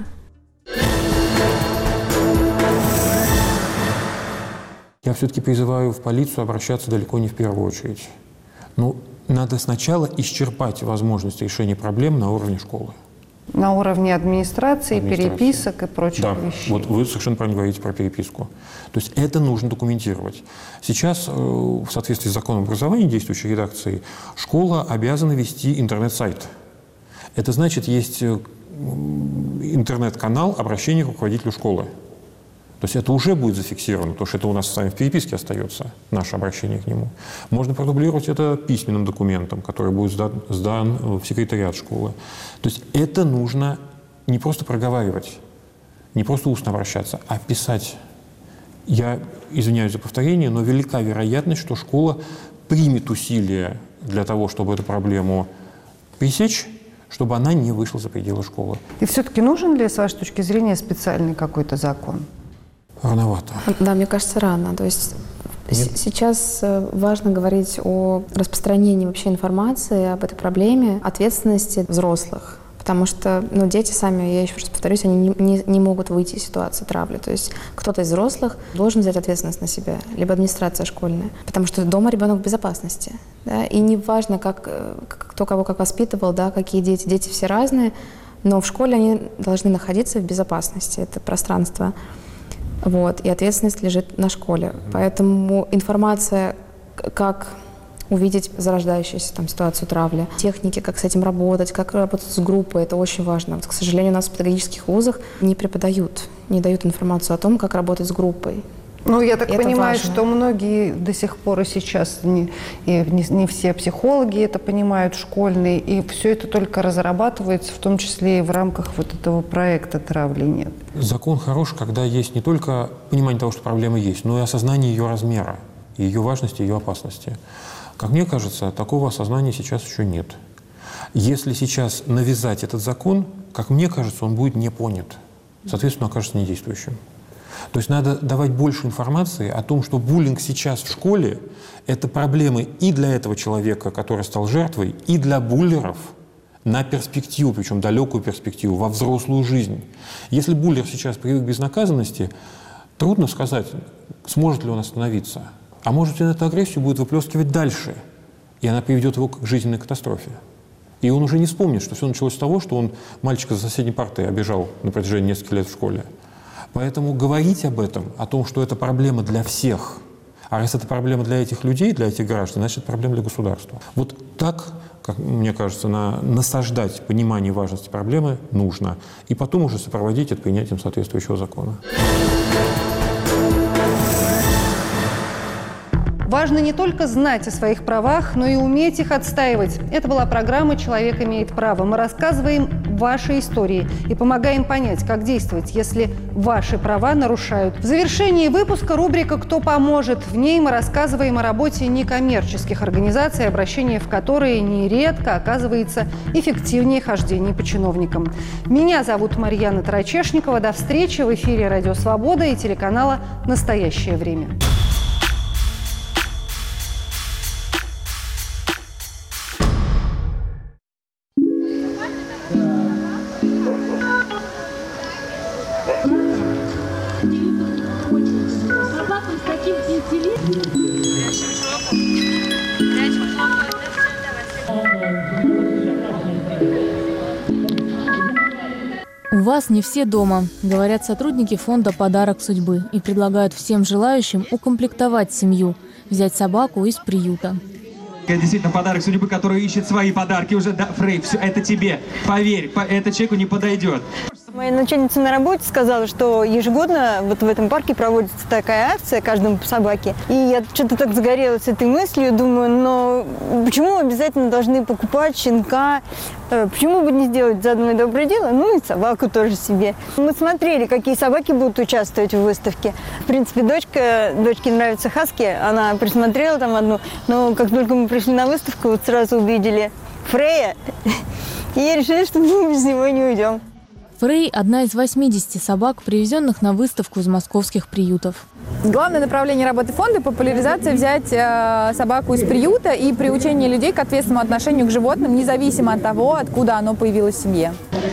Speaker 4: Я все-таки призываю в полицию обращаться далеко не в первую очередь. Надо сначала исчерпать возможность решения проблем на уровне школы.
Speaker 1: На уровне администрации, переписок и прочих вещей.
Speaker 4: Вот вы совершенно правильно говорите про переписку. То есть это нужно документировать. Сейчас, в соответствии с законом образования, действующей редакцией, школа обязана вести интернет-сайт. Это значит, есть интернет-канал обращения к руководителю школы. То есть это уже будет зафиксировано, потому что это у нас с вами в переписке остается, наше обращение к нему. Можно продублировать это письменным документом, который будет сдан в секретариат школы. То есть это нужно не просто проговаривать, не просто устно обращаться, а писать. Я извиняюсь за повторение, но велика вероятность, что школа примет усилия для того, чтобы эту проблему пресечь, чтобы она не вышла за пределы школы.
Speaker 1: И все-таки нужен ли, с вашей точки зрения, специальный какой-то закон?
Speaker 4: Рановато.
Speaker 3: Да, мне кажется, рано. То есть сейчас важно говорить о распространении вообще информации об этой проблеме, ответственности взрослых. Потому что дети сами, я еще раз повторюсь, они не могут выйти из ситуации травли. То есть кто-то из взрослых должен взять ответственность на себя, либо администрация школьная. Потому что дома ребенок в безопасности. Да? И не важно, кто кого как воспитывал, да, какие дети. Дети все разные, но в школе они должны находиться в безопасности. Это пространство. Вот, и ответственность лежит на школе. Поэтому информация, как увидеть зарождающуюся ситуацию травли, техники, как с этим работать, как работать с группой, это очень важно. Вот, к сожалению, у нас в педагогических вузах не преподают, не дают информацию о том, как работать с группой.
Speaker 1: Я так понимаю, что многие до сих пор и сейчас, не все психологи это понимают, школьные, и все это только разрабатывается, в том числе и в рамках вот этого проекта «Травли нет».
Speaker 4: Закон хорош, когда есть не только понимание того, что проблема есть, но и осознание ее размера, ее важности, ее опасности. Как мне кажется, такого осознания сейчас еще нет. Если сейчас навязать этот закон, как мне кажется, он будет не понят, соответственно, окажется недействующим. То есть надо давать больше информации о том, что буллинг сейчас в школе – это проблемы и для этого человека, который стал жертвой, и для буллеров на перспективу, причем далекую перспективу, во взрослую жизнь. Если буллер сейчас привык к безнаказанности, трудно сказать, сможет ли он остановиться. А может, он эту агрессию будет выплескивать дальше, и она приведет его к жизненной катастрофе. И он уже не вспомнит, что все началось с того, что он мальчика за соседней партой обижал на протяжении нескольких лет в школе. Поэтому говорить об этом, о том, что это проблема для всех, а раз это проблема для этих людей, для этих граждан, значит, это проблема для государства. Вот так, как мне кажется, насаждать понимание важности проблемы нужно, и потом уже сопроводить это принятием соответствующего закона.
Speaker 1: Важно не только знать о своих правах, но и уметь их отстаивать. Это была программа «Человек имеет право». Мы рассказываем ваши истории и помогаем понять, как действовать, если ваши права нарушают. В завершении выпуска рубрика «Кто поможет?». В ней мы рассказываем о работе некоммерческих организаций, обращение в которые нередко оказывается эффективнее хождения по чиновникам. Меня зовут Марьяна Тарачешникова. До встречи в эфире «Радио Свобода» и телеканала «Настоящее время».
Speaker 11: вас не все дома, говорят сотрудники фонда «Подарок судьбы» и предлагают всем желающим укомплектовать семью, взять собаку из приюта.
Speaker 7: Это действительно подарок судьбы, который ищет свои подарки уже. Да, Фрей, все это тебе. Поверь, это человеку не подойдет.
Speaker 6: Моя начальница на работе сказала, что ежегодно вот в этом парке проводится такая акция каждому по собаке. И я что-то так загорелась этой мыслью, думаю, но почему обязательно должны покупать щенка? Почему бы не сделать заодно и доброе дело? Ну и собаку тоже себе. Мы смотрели, какие собаки будут участвовать в выставке. В принципе, дочке нравится хаски, она присмотрела там одну, но как только мы пришли на выставку, вот сразу увидели Фрея и решили, что мы без него не уйдем.
Speaker 11: Фрей – одна из 80 собак, привезенных на выставку из московских приютов.
Speaker 22: Главное направление работы фонда – популяризация, взять собаку из приюта и приучение людей к ответственному отношению к животным, независимо от того, откуда оно появилось в семье.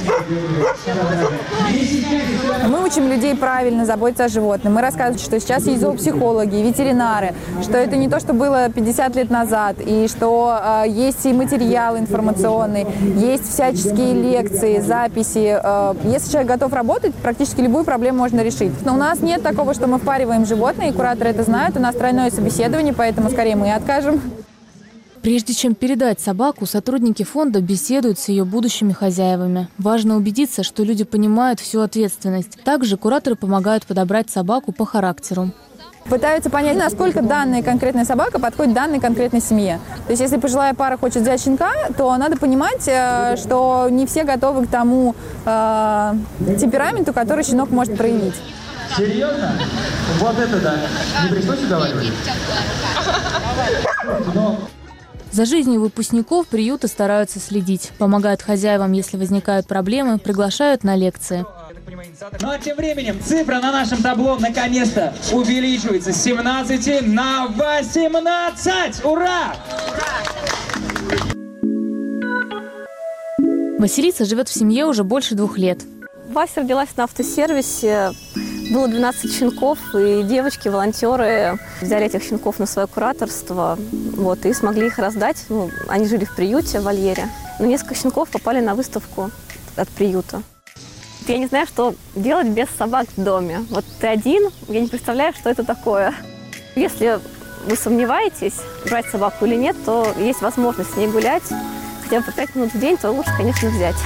Speaker 22: Мы учим людей правильно заботиться о животных. Мы рассказываем, что сейчас есть зоопсихологи, ветеринары, что это не то, что было 50 лет назад, и что есть и материал информационный, есть всяческие лекции, записи. Если человек готов работать, практически любую проблему можно решить. Но у нас нет такого, что мы впариваем животные, и кураторы это знают. У нас тройное собеседование, поэтому скорее мы откажем.
Speaker 11: Прежде чем передать собаку, сотрудники фонда беседуют с ее будущими хозяевами. Важно убедиться, что люди понимают всю ответственность. Также кураторы помогают подобрать собаку по характеру.
Speaker 22: Пытаются понять, насколько данная конкретная собака подходит данной конкретной семье. То есть, если пожилая пара хочет взять щенка, то надо понимать, что не все готовы к тому темпераменту, который щенок может проявить.
Speaker 7: Серьезно? Вот это да. Не пришлось уговаривать?
Speaker 11: За жизнью выпускников приюта стараются следить. Помогают хозяевам, если возникают проблемы, приглашают на лекции.
Speaker 7: Ну а тем временем цифра на нашем табло наконец-то увеличивается с 17 на 18! Ура!
Speaker 11: Василиса живет в семье уже больше 2 лет.
Speaker 23: Вася родилась на автосервисе. Было 12 щенков, и девочки, волонтеры взяли этих щенков на свое кураторство и смогли их раздать. Они жили в приюте, в вольере. Но несколько щенков попали на выставку от приюта. Я не знаю, что делать без собак в доме. Вот ты один, я не представляю, что это такое. Если вы сомневаетесь, брать собаку или нет, то есть возможность с ней гулять. Хотя бы по 5 минут в день, то лучше, конечно, взять.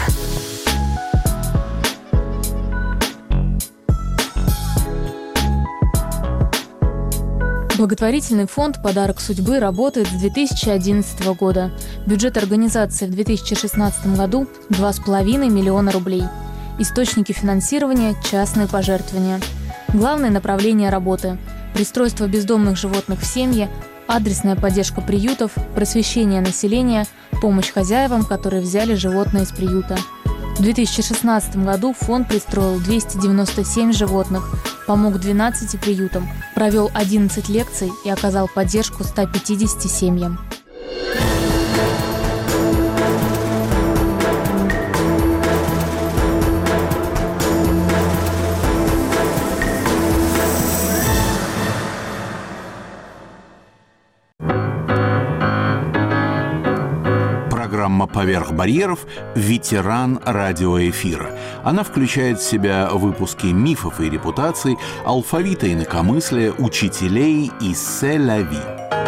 Speaker 11: Благотворительный фонд «Подарок судьбы» работает с 2011 года. Бюджет организации в 2016 году – 2,5 миллиона рублей. Источники финансирования – частные пожертвования. Главное направление работы – пристройство бездомных животных в семьи, адресная поддержка приютов, просвещение населения, помощь хозяевам, которые взяли животное из приюта. В 2016 году фонд пристроил 297 животных, помог 12 приютам, провел 11 лекций и оказал поддержку 150 семьям.
Speaker 24: Программа «Поверх барьеров» – ветеран радиоэфира. Она включает в себя выпуски мифов и репутаций, алфавита инакомыслия, учителей и «Се-ля-ви».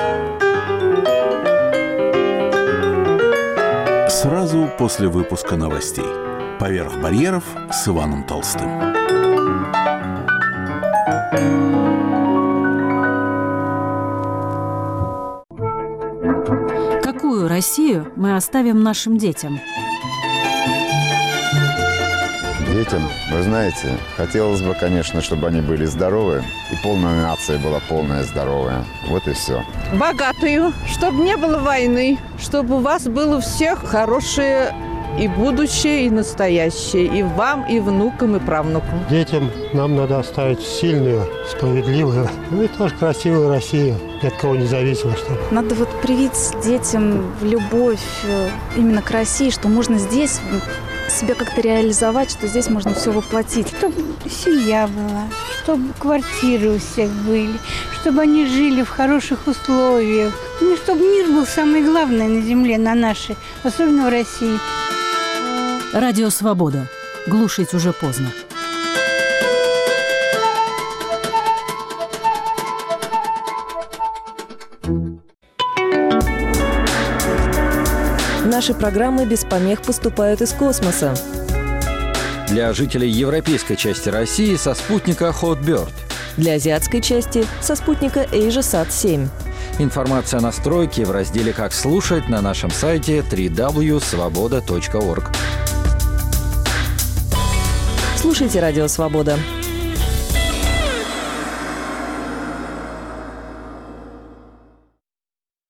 Speaker 24: Сразу после выпуска новостей. «Поверх барьеров» с Иваном Толстым.
Speaker 25: Какую Россию мы оставим нашим детям?
Speaker 26: Детям, вы знаете, хотелось бы, конечно, чтобы они были здоровы, и полная нация была полная здоровая. Вот и все.
Speaker 27: Богатую, чтобы не было войны, чтобы у вас было у всех хорошее и будущее, и настоящее, и вам, и внукам, и правнукам.
Speaker 28: Детям нам надо оставить сильную, справедливую, и тоже красивую Россию, ни от кого не зависимо. Чтобы.
Speaker 29: Надо привить детям любовь именно к России, что можно здесь себя как-то реализовать, что здесь можно все воплотить.
Speaker 30: Чтобы семья была, чтобы квартиры у всех были, чтобы они жили в хороших условиях. Ну, чтобы мир был самое главное на земле, на нашей, особенно в России.
Speaker 25: Радио «Свобода». Глушить уже поздно.
Speaker 2: Наши программы без помех поступают из космоса.
Speaker 21: Для жителей европейской части России со спутника Hotbird.
Speaker 2: Для азиатской части со спутника AsiaSat-7.
Speaker 21: Информация о настройке в разделе «Как слушать» на нашем сайте www.svoboda.org.
Speaker 2: Слушайте «Радио Свобода».